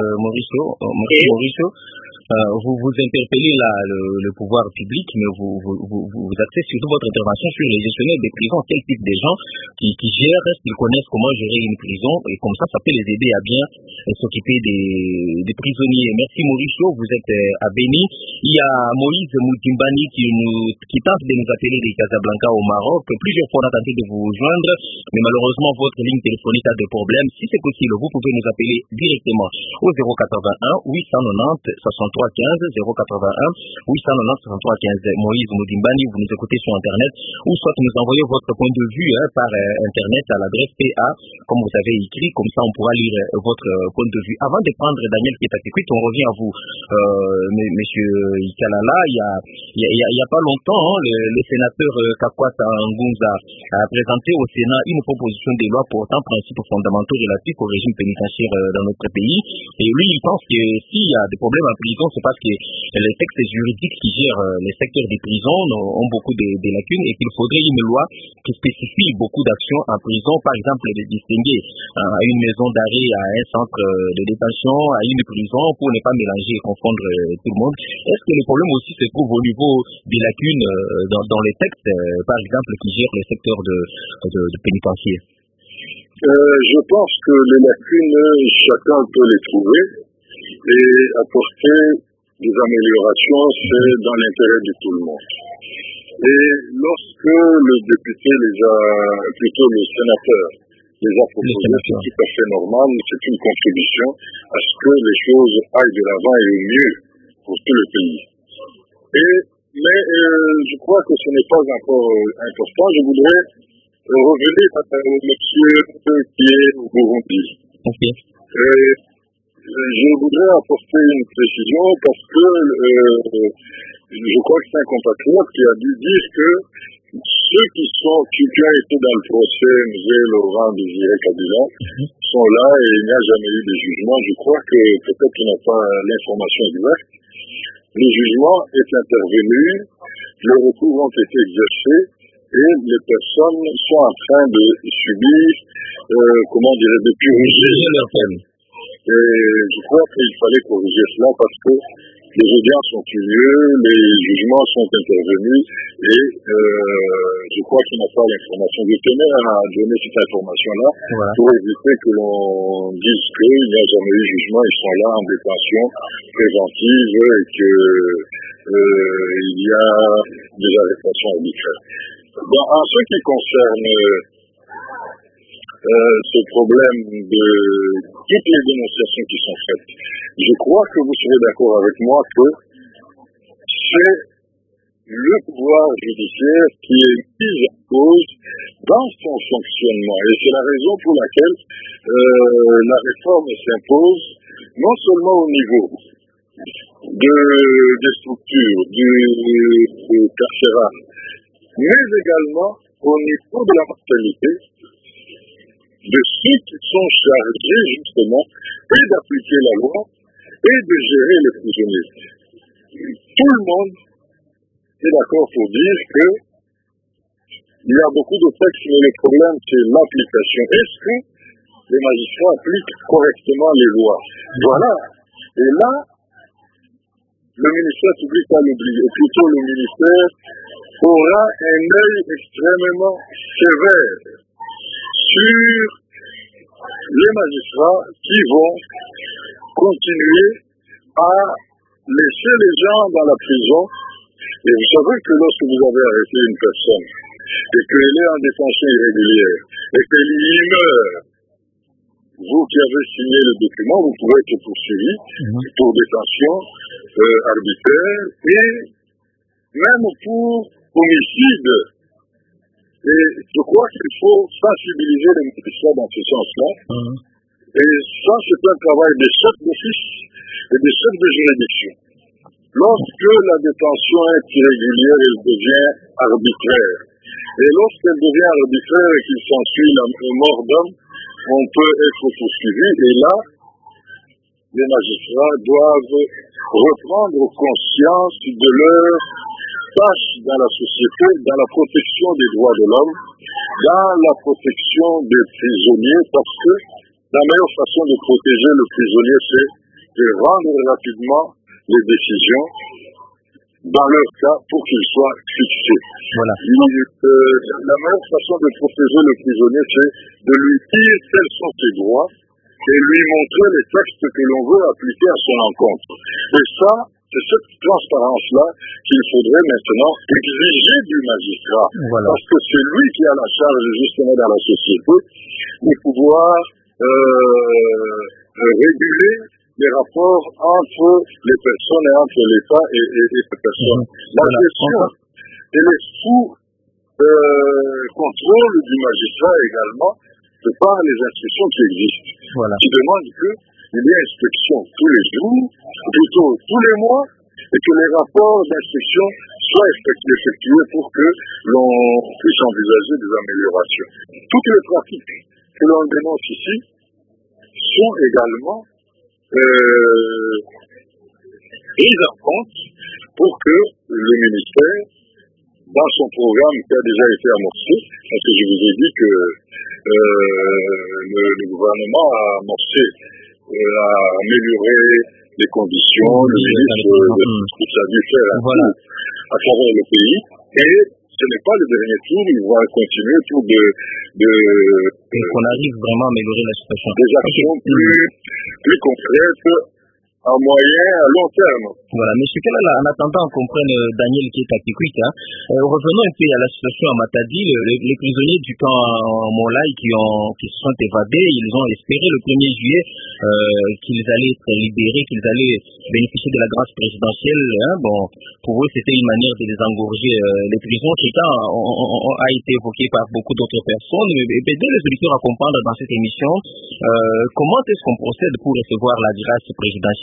Mauricio. Vous interpellez là le pouvoir public, mais vous axez surtout votre intervention sur les gestionnaires des prisons. Quel type de gens qui gèrent, qu'ils connaissent comment gérer une prison, et comme ça peut les aider à bien s'occuper des prisonniers. Merci Mauricio, vous êtes à Béni. Il y a Moïse Moutimbani qui tente de nous appeler de Casablanca au Maroc. Plusieurs fois on a tenté de vous joindre, mais malheureusement votre ligne téléphonique a des problèmes. Si c'est possible, vous pouvez nous appeler directement au 081 890 63 15, 081 890 63 15. Moïse Moudimbani, vous nous écoutez sur Internet, ou soit nous envoyez votre point de vue par Internet à l'adresse PA, comme vous avez écrit, comme ça on pourra lire votre point de vue. Avant de prendre Daniel Ketakikwit, on revient à vous, monsieur Ikalala. Il y a pas longtemps, le sénateur Kakwata Ngunza a présenté au Sénat une proposition de loi portant principes fondamentaux relatifs au régime pénitentiaire dans notre pays. Et lui, il pense que s'il y a des problèmes en prison, c'est parce que les textes juridiques qui gèrent les secteurs des prisons ont beaucoup de lacunes et qu'il faudrait une loi qui spécifie beaucoup d'actions en prison, par exemple de distinguer à une maison d'arrêt, à un centre de détention, à une prison, pour ne pas mélanger et confondre tout le monde. Est-ce que le problème aussi se trouve au niveau des lacunes dans les textes, par exemple, qui gèrent les secteurs de pénitentiaire? Je pense que les lacunes, chacun peut les trouver et apporter des améliorations, c'est dans l'intérêt de tout le monde. Et lorsque le député plutôt le sénateur les a proposés, c'est tout à fait normal, c'est une contribution à ce que les choses aillent de l'avant et au mieux pour tout le pays. Mais je crois que ce n'est pas encore important. Je voudrais revenir à monsieur qui est au Burundi. Okay. Je voudrais apporter une précision parce que je crois que c'est un compatriote qui a dû dire que ceux qui ont été dans le procès M. Laurent Désiré Kabila sont là et il n'y a jamais eu de jugement. Je crois que peut-être qu'il n'a pas l'information exacte. Le jugement est intervenu, les recours ont été exercés et les personnes sont en train de subir, de purger leur peine. Et je crois qu'il fallait corriger cela parce que les audiences ont eu lieu, les jugements sont intervenus et je crois qu'il n'a pas l'information. Je tenais à donner cette information-là pour éviter que l'on dise qu'il n'y a jamais eu jugement, ils sont là en détention préventive et qu'il y a des arrestations arbitraires. En ce qui concerne ce problème de toutes les dénonciations qui sont faites, je crois que vous serez d'accord avec moi que c'est le pouvoir judiciaire qui est mis en cause dans son fonctionnement. Et c'est la raison pour laquelle la réforme s'impose, non seulement au niveau des structures, du carcéral, mais également au niveau de la mortalité, de ceux qui sont chargés justement et d'appliquer la loi et de gérer les prisonniers. Tout le monde est d'accord pour dire que il y a beaucoup de textes, mais le problème c'est l'application. Est-ce que les magistrats appliquent correctement les lois? Voilà. Et là, le ministère public a l'oublié, ou plutôt le ministère aura un œil extrêmement sévère sur les magistrats qui vont continuer à laisser les gens dans la prison. Et vous savez que lorsque vous avez arrêté une personne et qu'elle est en détention irrégulière et qu'elle y meurt, vous qui avez signé le document, vous pouvez être poursuivi pour détention arbitraire et même pour homicide. Et je crois qu'il faut sensibiliser les magistrats dans ce sens-là. Et ça, c'est un travail des chefs d'office et des chefs de juridiction. Lorsque la détention est irrégulière, elle devient arbitraire. Et lorsqu'elle devient arbitraire et qu'il s'ensuit la mort d'homme, on peut être poursuivi. Et là, les magistrats doivent reprendre conscience de leur tâche dans la société, dans la protection des droits de l'homme, dans la protection des prisonniers, parce que la meilleure façon de protéger le prisonnier, c'est de rendre rapidement les décisions dans leur cas pour qu'ils soient fixés. Voilà. La meilleure façon de protéger le prisonnier, c'est de lui dire quels sont ses droits et lui montrer les textes que l'on veut appliquer à son encontre. Et ça, c'est cette transparence-là qu'il faudrait maintenant exiger du magistrat. Voilà. Parce que c'est lui qui a la charge justement dans la société de pouvoir réguler les rapports entre les personnes et entre l'État et les personnes. La question, elle est sous contrôle du magistrat également, de par les instructions qui existent. Voilà. Qui demandent qu'il y ait inspection tous les jours, plutôt tous les mois, et que les rapports d'inspection soient effectués pour que l'on puisse envisager des améliorations. Toutes les pratiques que l'on dénonce ici sont également prises en compte pour que le ministère, dans son programme qui a déjà été amorcé, parce que je vous ai dit que le gouvernement a amorcé, a amélioré les conditions, le ministre a dû faire un tour à travers le pays, et ce n'est pas le dernier tour, il va continuer pour qu'on arrive vraiment à améliorer la situation. Des actions plus concrètes à moyen, à long terme. Voilà, M. Kalala, en attendant qu'on prenne Daniel qui est à Kikwit, revenons un peu à la situation à Matadi. Les prisonniers du camp Molai qui se sont évadés, ils ont espéré le 1er juillet qu'ils allaient être libérés, qu'ils allaient bénéficier de la grâce présidentielle. Pour eux, c'était une manière de désengorger les prisons. Ce cas a été évoqué par beaucoup d'autres personnes. Mais aider les auditeurs à comprendre dans cette émission comment est-ce qu'on procède pour recevoir la grâce présidentielle.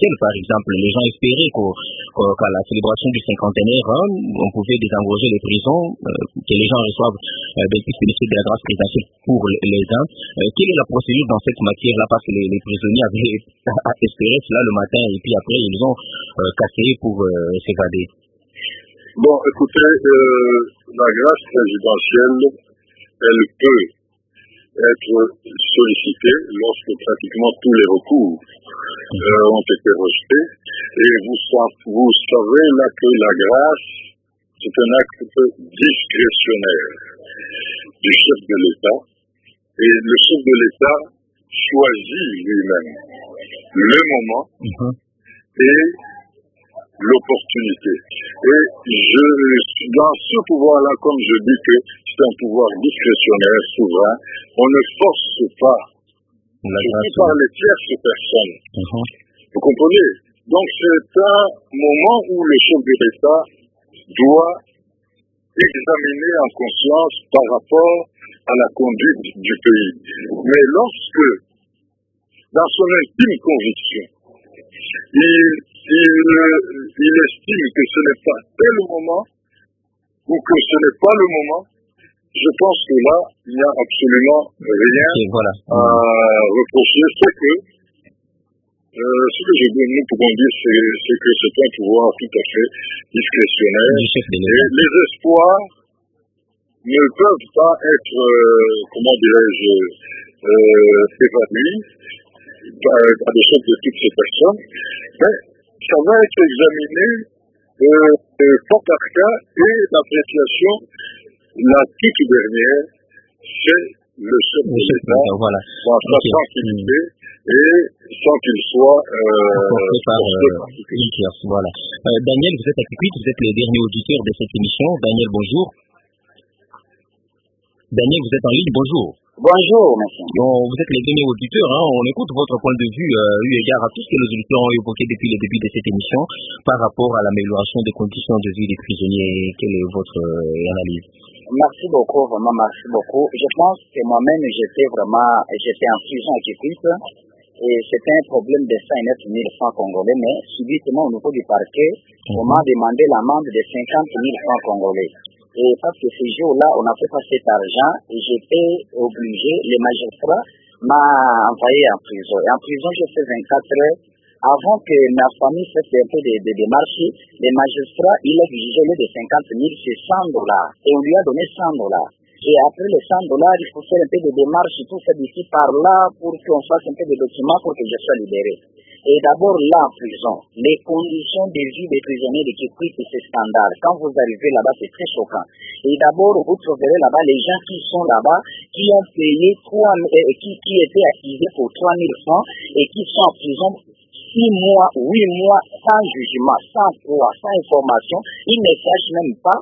Daniel, par exemple, les gens espéraient qu'à la célébration du 50e, on pouvait désengorger les prisons, que les gens reçoivent puissent bénéficier de la grâce présidentielle pour les uns. Quelle est la procédure dans cette matière-là? Parce que les prisonniers avaient espéré cela le matin et puis après ils ont cassé pour s'évader. Bon, écoutez, la grâce présidentielle, elle peut être sollicitée lorsque pratiquement tous les recours ont été rejetés. Et vous savez là que la grâce, c'est un acte discrétionnaire du chef de l'État. Et le chef de l'État choisit lui-même le moment et l'opportunité. Et dans ce pouvoir-là, comme je dis que c'est un pouvoir discrétionnaire, souverain, on ne force pas, surtout par les tierces personnes. Vous comprenez? Donc c'est un moment où le chef de l'État doit examiner en conscience par rapport à la conduite du pays. Mais lorsque, dans son intime conviction, il estime que ce n'est pas tel moment ou que ce n'est pas le moment, je pense que là, il n'y a absolument rien à reprocher. C'est que ce que nous pouvons dire, c'est que c'est un pouvoir tout à fait discrétionnaire et les espoirs ne peuvent pas être, comment dirais-je, évanouis à l'échelle de toutes ces personnes, mais ça va être examiné cas par cas et l'appréciation, la toute dernière, c'est le chef de l'État dans sa tranquillité et sans qu'il soit voilà. Daniel, vous êtes à Kikwit, vous êtes le dernier auditeur de cette émission. Daniel, bonjour. Daniel, vous êtes en ligne, bonjour. Bonjour, monsieur. Vous êtes les derniers auditeurs, on écoute votre point de vue eu égard à tout ce que les auditeurs ont évoqué depuis le début de cette émission par rapport à l'amélioration des conditions de vie des prisonniers. Quelle est votre analyse? Merci beaucoup, vraiment merci beaucoup. Je pense que moi-même j'étais en prison à Kikwit et c'était un problème de 109 000 francs congolais, mais subitement au niveau du parquet, on m'a demandé l'amende de 50 000 francs congolais. Et parce que ces jours-là, on n'a fait pas cet argent et j'étais obligé, les magistrats m'ont envoyé en prison. Et en prison, j'ai fait 24 heures. Avant que ma famille fasse un peu de démarches, les magistrats, il a jugé le de 50 000, c'est 100 $. Et on lui a donné 100 $. Et après les 100 $, il faut faire un peu de démarches, tout ça d'ici par là, pour qu'on fasse un peu de documents pour que je sois libéré. Et d'abord là en prison, les conditions de vie des prisonniers de Kikwit, c'est scandale. Quand vous arrivez là-bas, c'est très choquant. Et d'abord, vous trouverez là-bas les gens qui sont là-bas, qui ont payé qui étaient accusés pour 3 000 francs et qui sont en prison 6 mois, 8 mois, sans jugement, sans foi, sans information. Ils ne sachent même pas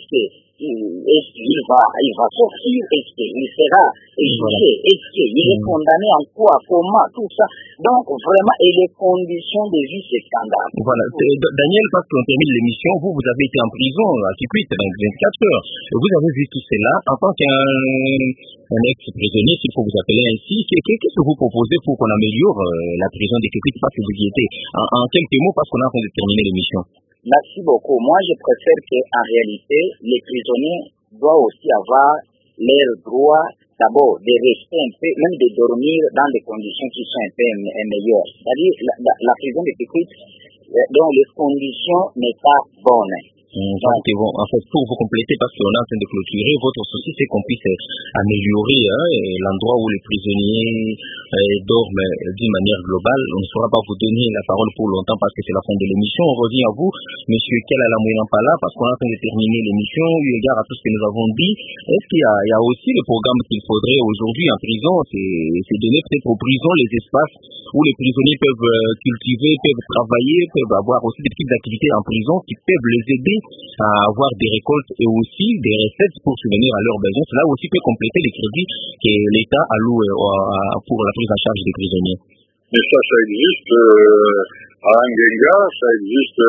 est-ce qu'il va sortir, est-ce qu'il sera jugé, est-ce qu'il est condamné en quoi, comment, tout ça. Donc vraiment, et les conditions de vie, c'est scandale. Voilà. Daniel, parce qu'on termine l'émission, vous avez été en prison à Kikwit dans 24 heures. Vous avez vu tout cela en tant qu'un ex-prisonnier, s'il faut vous appeler ainsi. Qu'est-ce que vous proposez pour qu'on améliore la prison de Kikwit parce que vous y étiez? En quelques mots, parce qu'on est en train de terminer l'émission. Merci beaucoup. Moi, je préfère qu'en réalité, les prisonniers doivent aussi avoir leur droit, d'abord, de rester un peu, même de dormir dans des conditions qui sont un peu meilleures. C'est-à-dire, la prison de Kikwit, dont les conditions n'est pas bonnes. En fait, pour vous compléter, parce qu'on est en train de clôturer, votre souci, c'est qu'on puisse améliorer l'endroit où les prisonniers dorment d'une manière globale. On ne saura pas vous donner la parole pour longtemps parce que c'est la fin de l'émission. On revient à vous, monsieur Kelala Mouinampala, parce qu'on est en train de terminer l'émission, eu égard à tout ce que nous avons dit. Est-ce qu'il y a aussi le programme qu'il faudrait aujourd'hui en prison, c'est donner peut-être aux prisons les espaces où les prisonniers peuvent cultiver, peuvent travailler, peuvent avoir aussi des petites activités en prison qui peuvent les aider à avoir des récoltes et aussi des recettes pour subvenir à leurs besoins. Cela aussi peut compléter les crédits que l'État alloue pour la prise en charge des prisonniers. Mais ça existe à Angenga, ça existe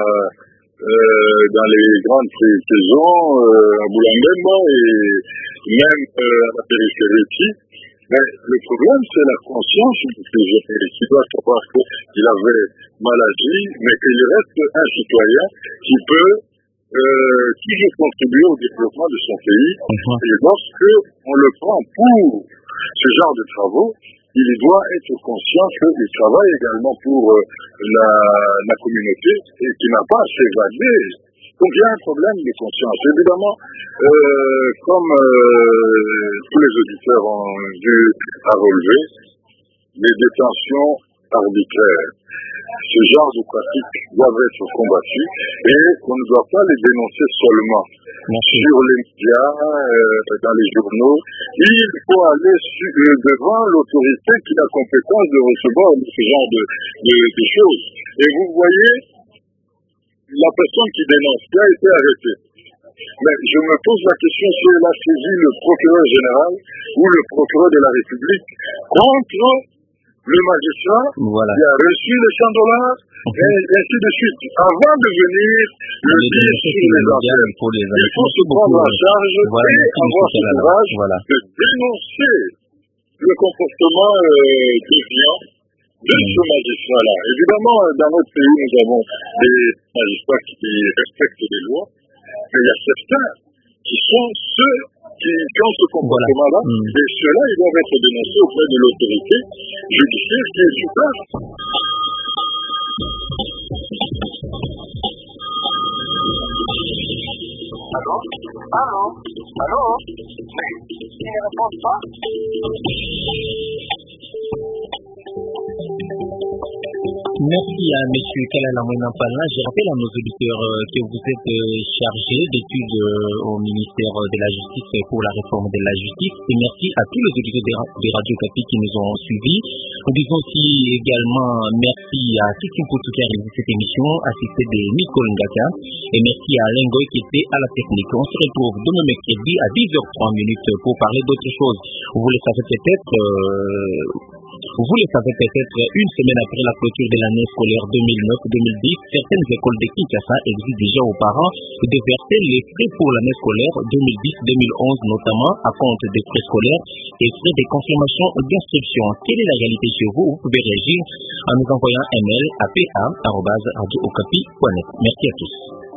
dans les grandes prisons, à Boulambemba et même à la périphérie ici. Mais le problème, c'est la conscience du prisonnier qui doit savoir qu'il avait maladie, mais qu'il reste un citoyen qui peut toujours contribuer au développement de son pays. Et lorsque on le prend pour ce genre de travaux, il doit être conscient qu'il travaille également pour la communauté et qu'il n'a pas à s'évader. Donc il y a un problème de conscience. Évidemment, comme tous les auditeurs ont dû à relever, les détentions arbitraires, ce genre de pratiques doivent être combattues et on ne doit pas les dénoncer seulement sur les médias, dans les journaux. Il faut aller devant l'autorité qui a compétence de recevoir ce genre de choses. Et vous voyez, la personne qui dénonce qui a été arrêtée. Mais je me pose la question si elle a saisi le procureur général ou le procureur de la République contre le magistrat qui a reçu les $100 et ainsi de suite. Avant de venir le dire sur les antennes, il faut se prendre en charge et avoir ce courage de dénoncer le comportement déviant de ce magistrat-là. Évidemment, dans notre pays, nous avons des magistrats qui respectent les lois, mais il y a certains qui sont ceux qui ont ce comportement-là, et ceux-là, ils doivent être dénoncés auprès de l'autorité judiciaire qui est sur place. Allô? Mais ils ne répondent pas? Merci à M. Kalala Mouinampala. Je rappelle à nos auditeurs que vous êtes chargé d'études au ministère de la Justice pour la réforme de la justice. Et merci à tous les auditeurs des Radio Capi qui nous ont suivis. Nous disons aussi également merci à Christine Poutou qui a réalisé cette émission, assisté de Nicole Ngaka. Et merci à Lengoy qui était à la technique. On se retrouve demain mercredi à 10h03 pour parler d'autres choses. Vous le savez peut-être une semaine après la clôture de l'année scolaire 2009-2010, certaines écoles de Kinshasa exigent déjà aux parents de verser les frais pour l'année scolaire 2010-2011, notamment à compte des frais scolaires et frais de confirmation d'inscription. Quelle est la réalité chez vous? Vous pouvez réagir en nous envoyant un mail à pa@radiookapi.net. Merci à tous.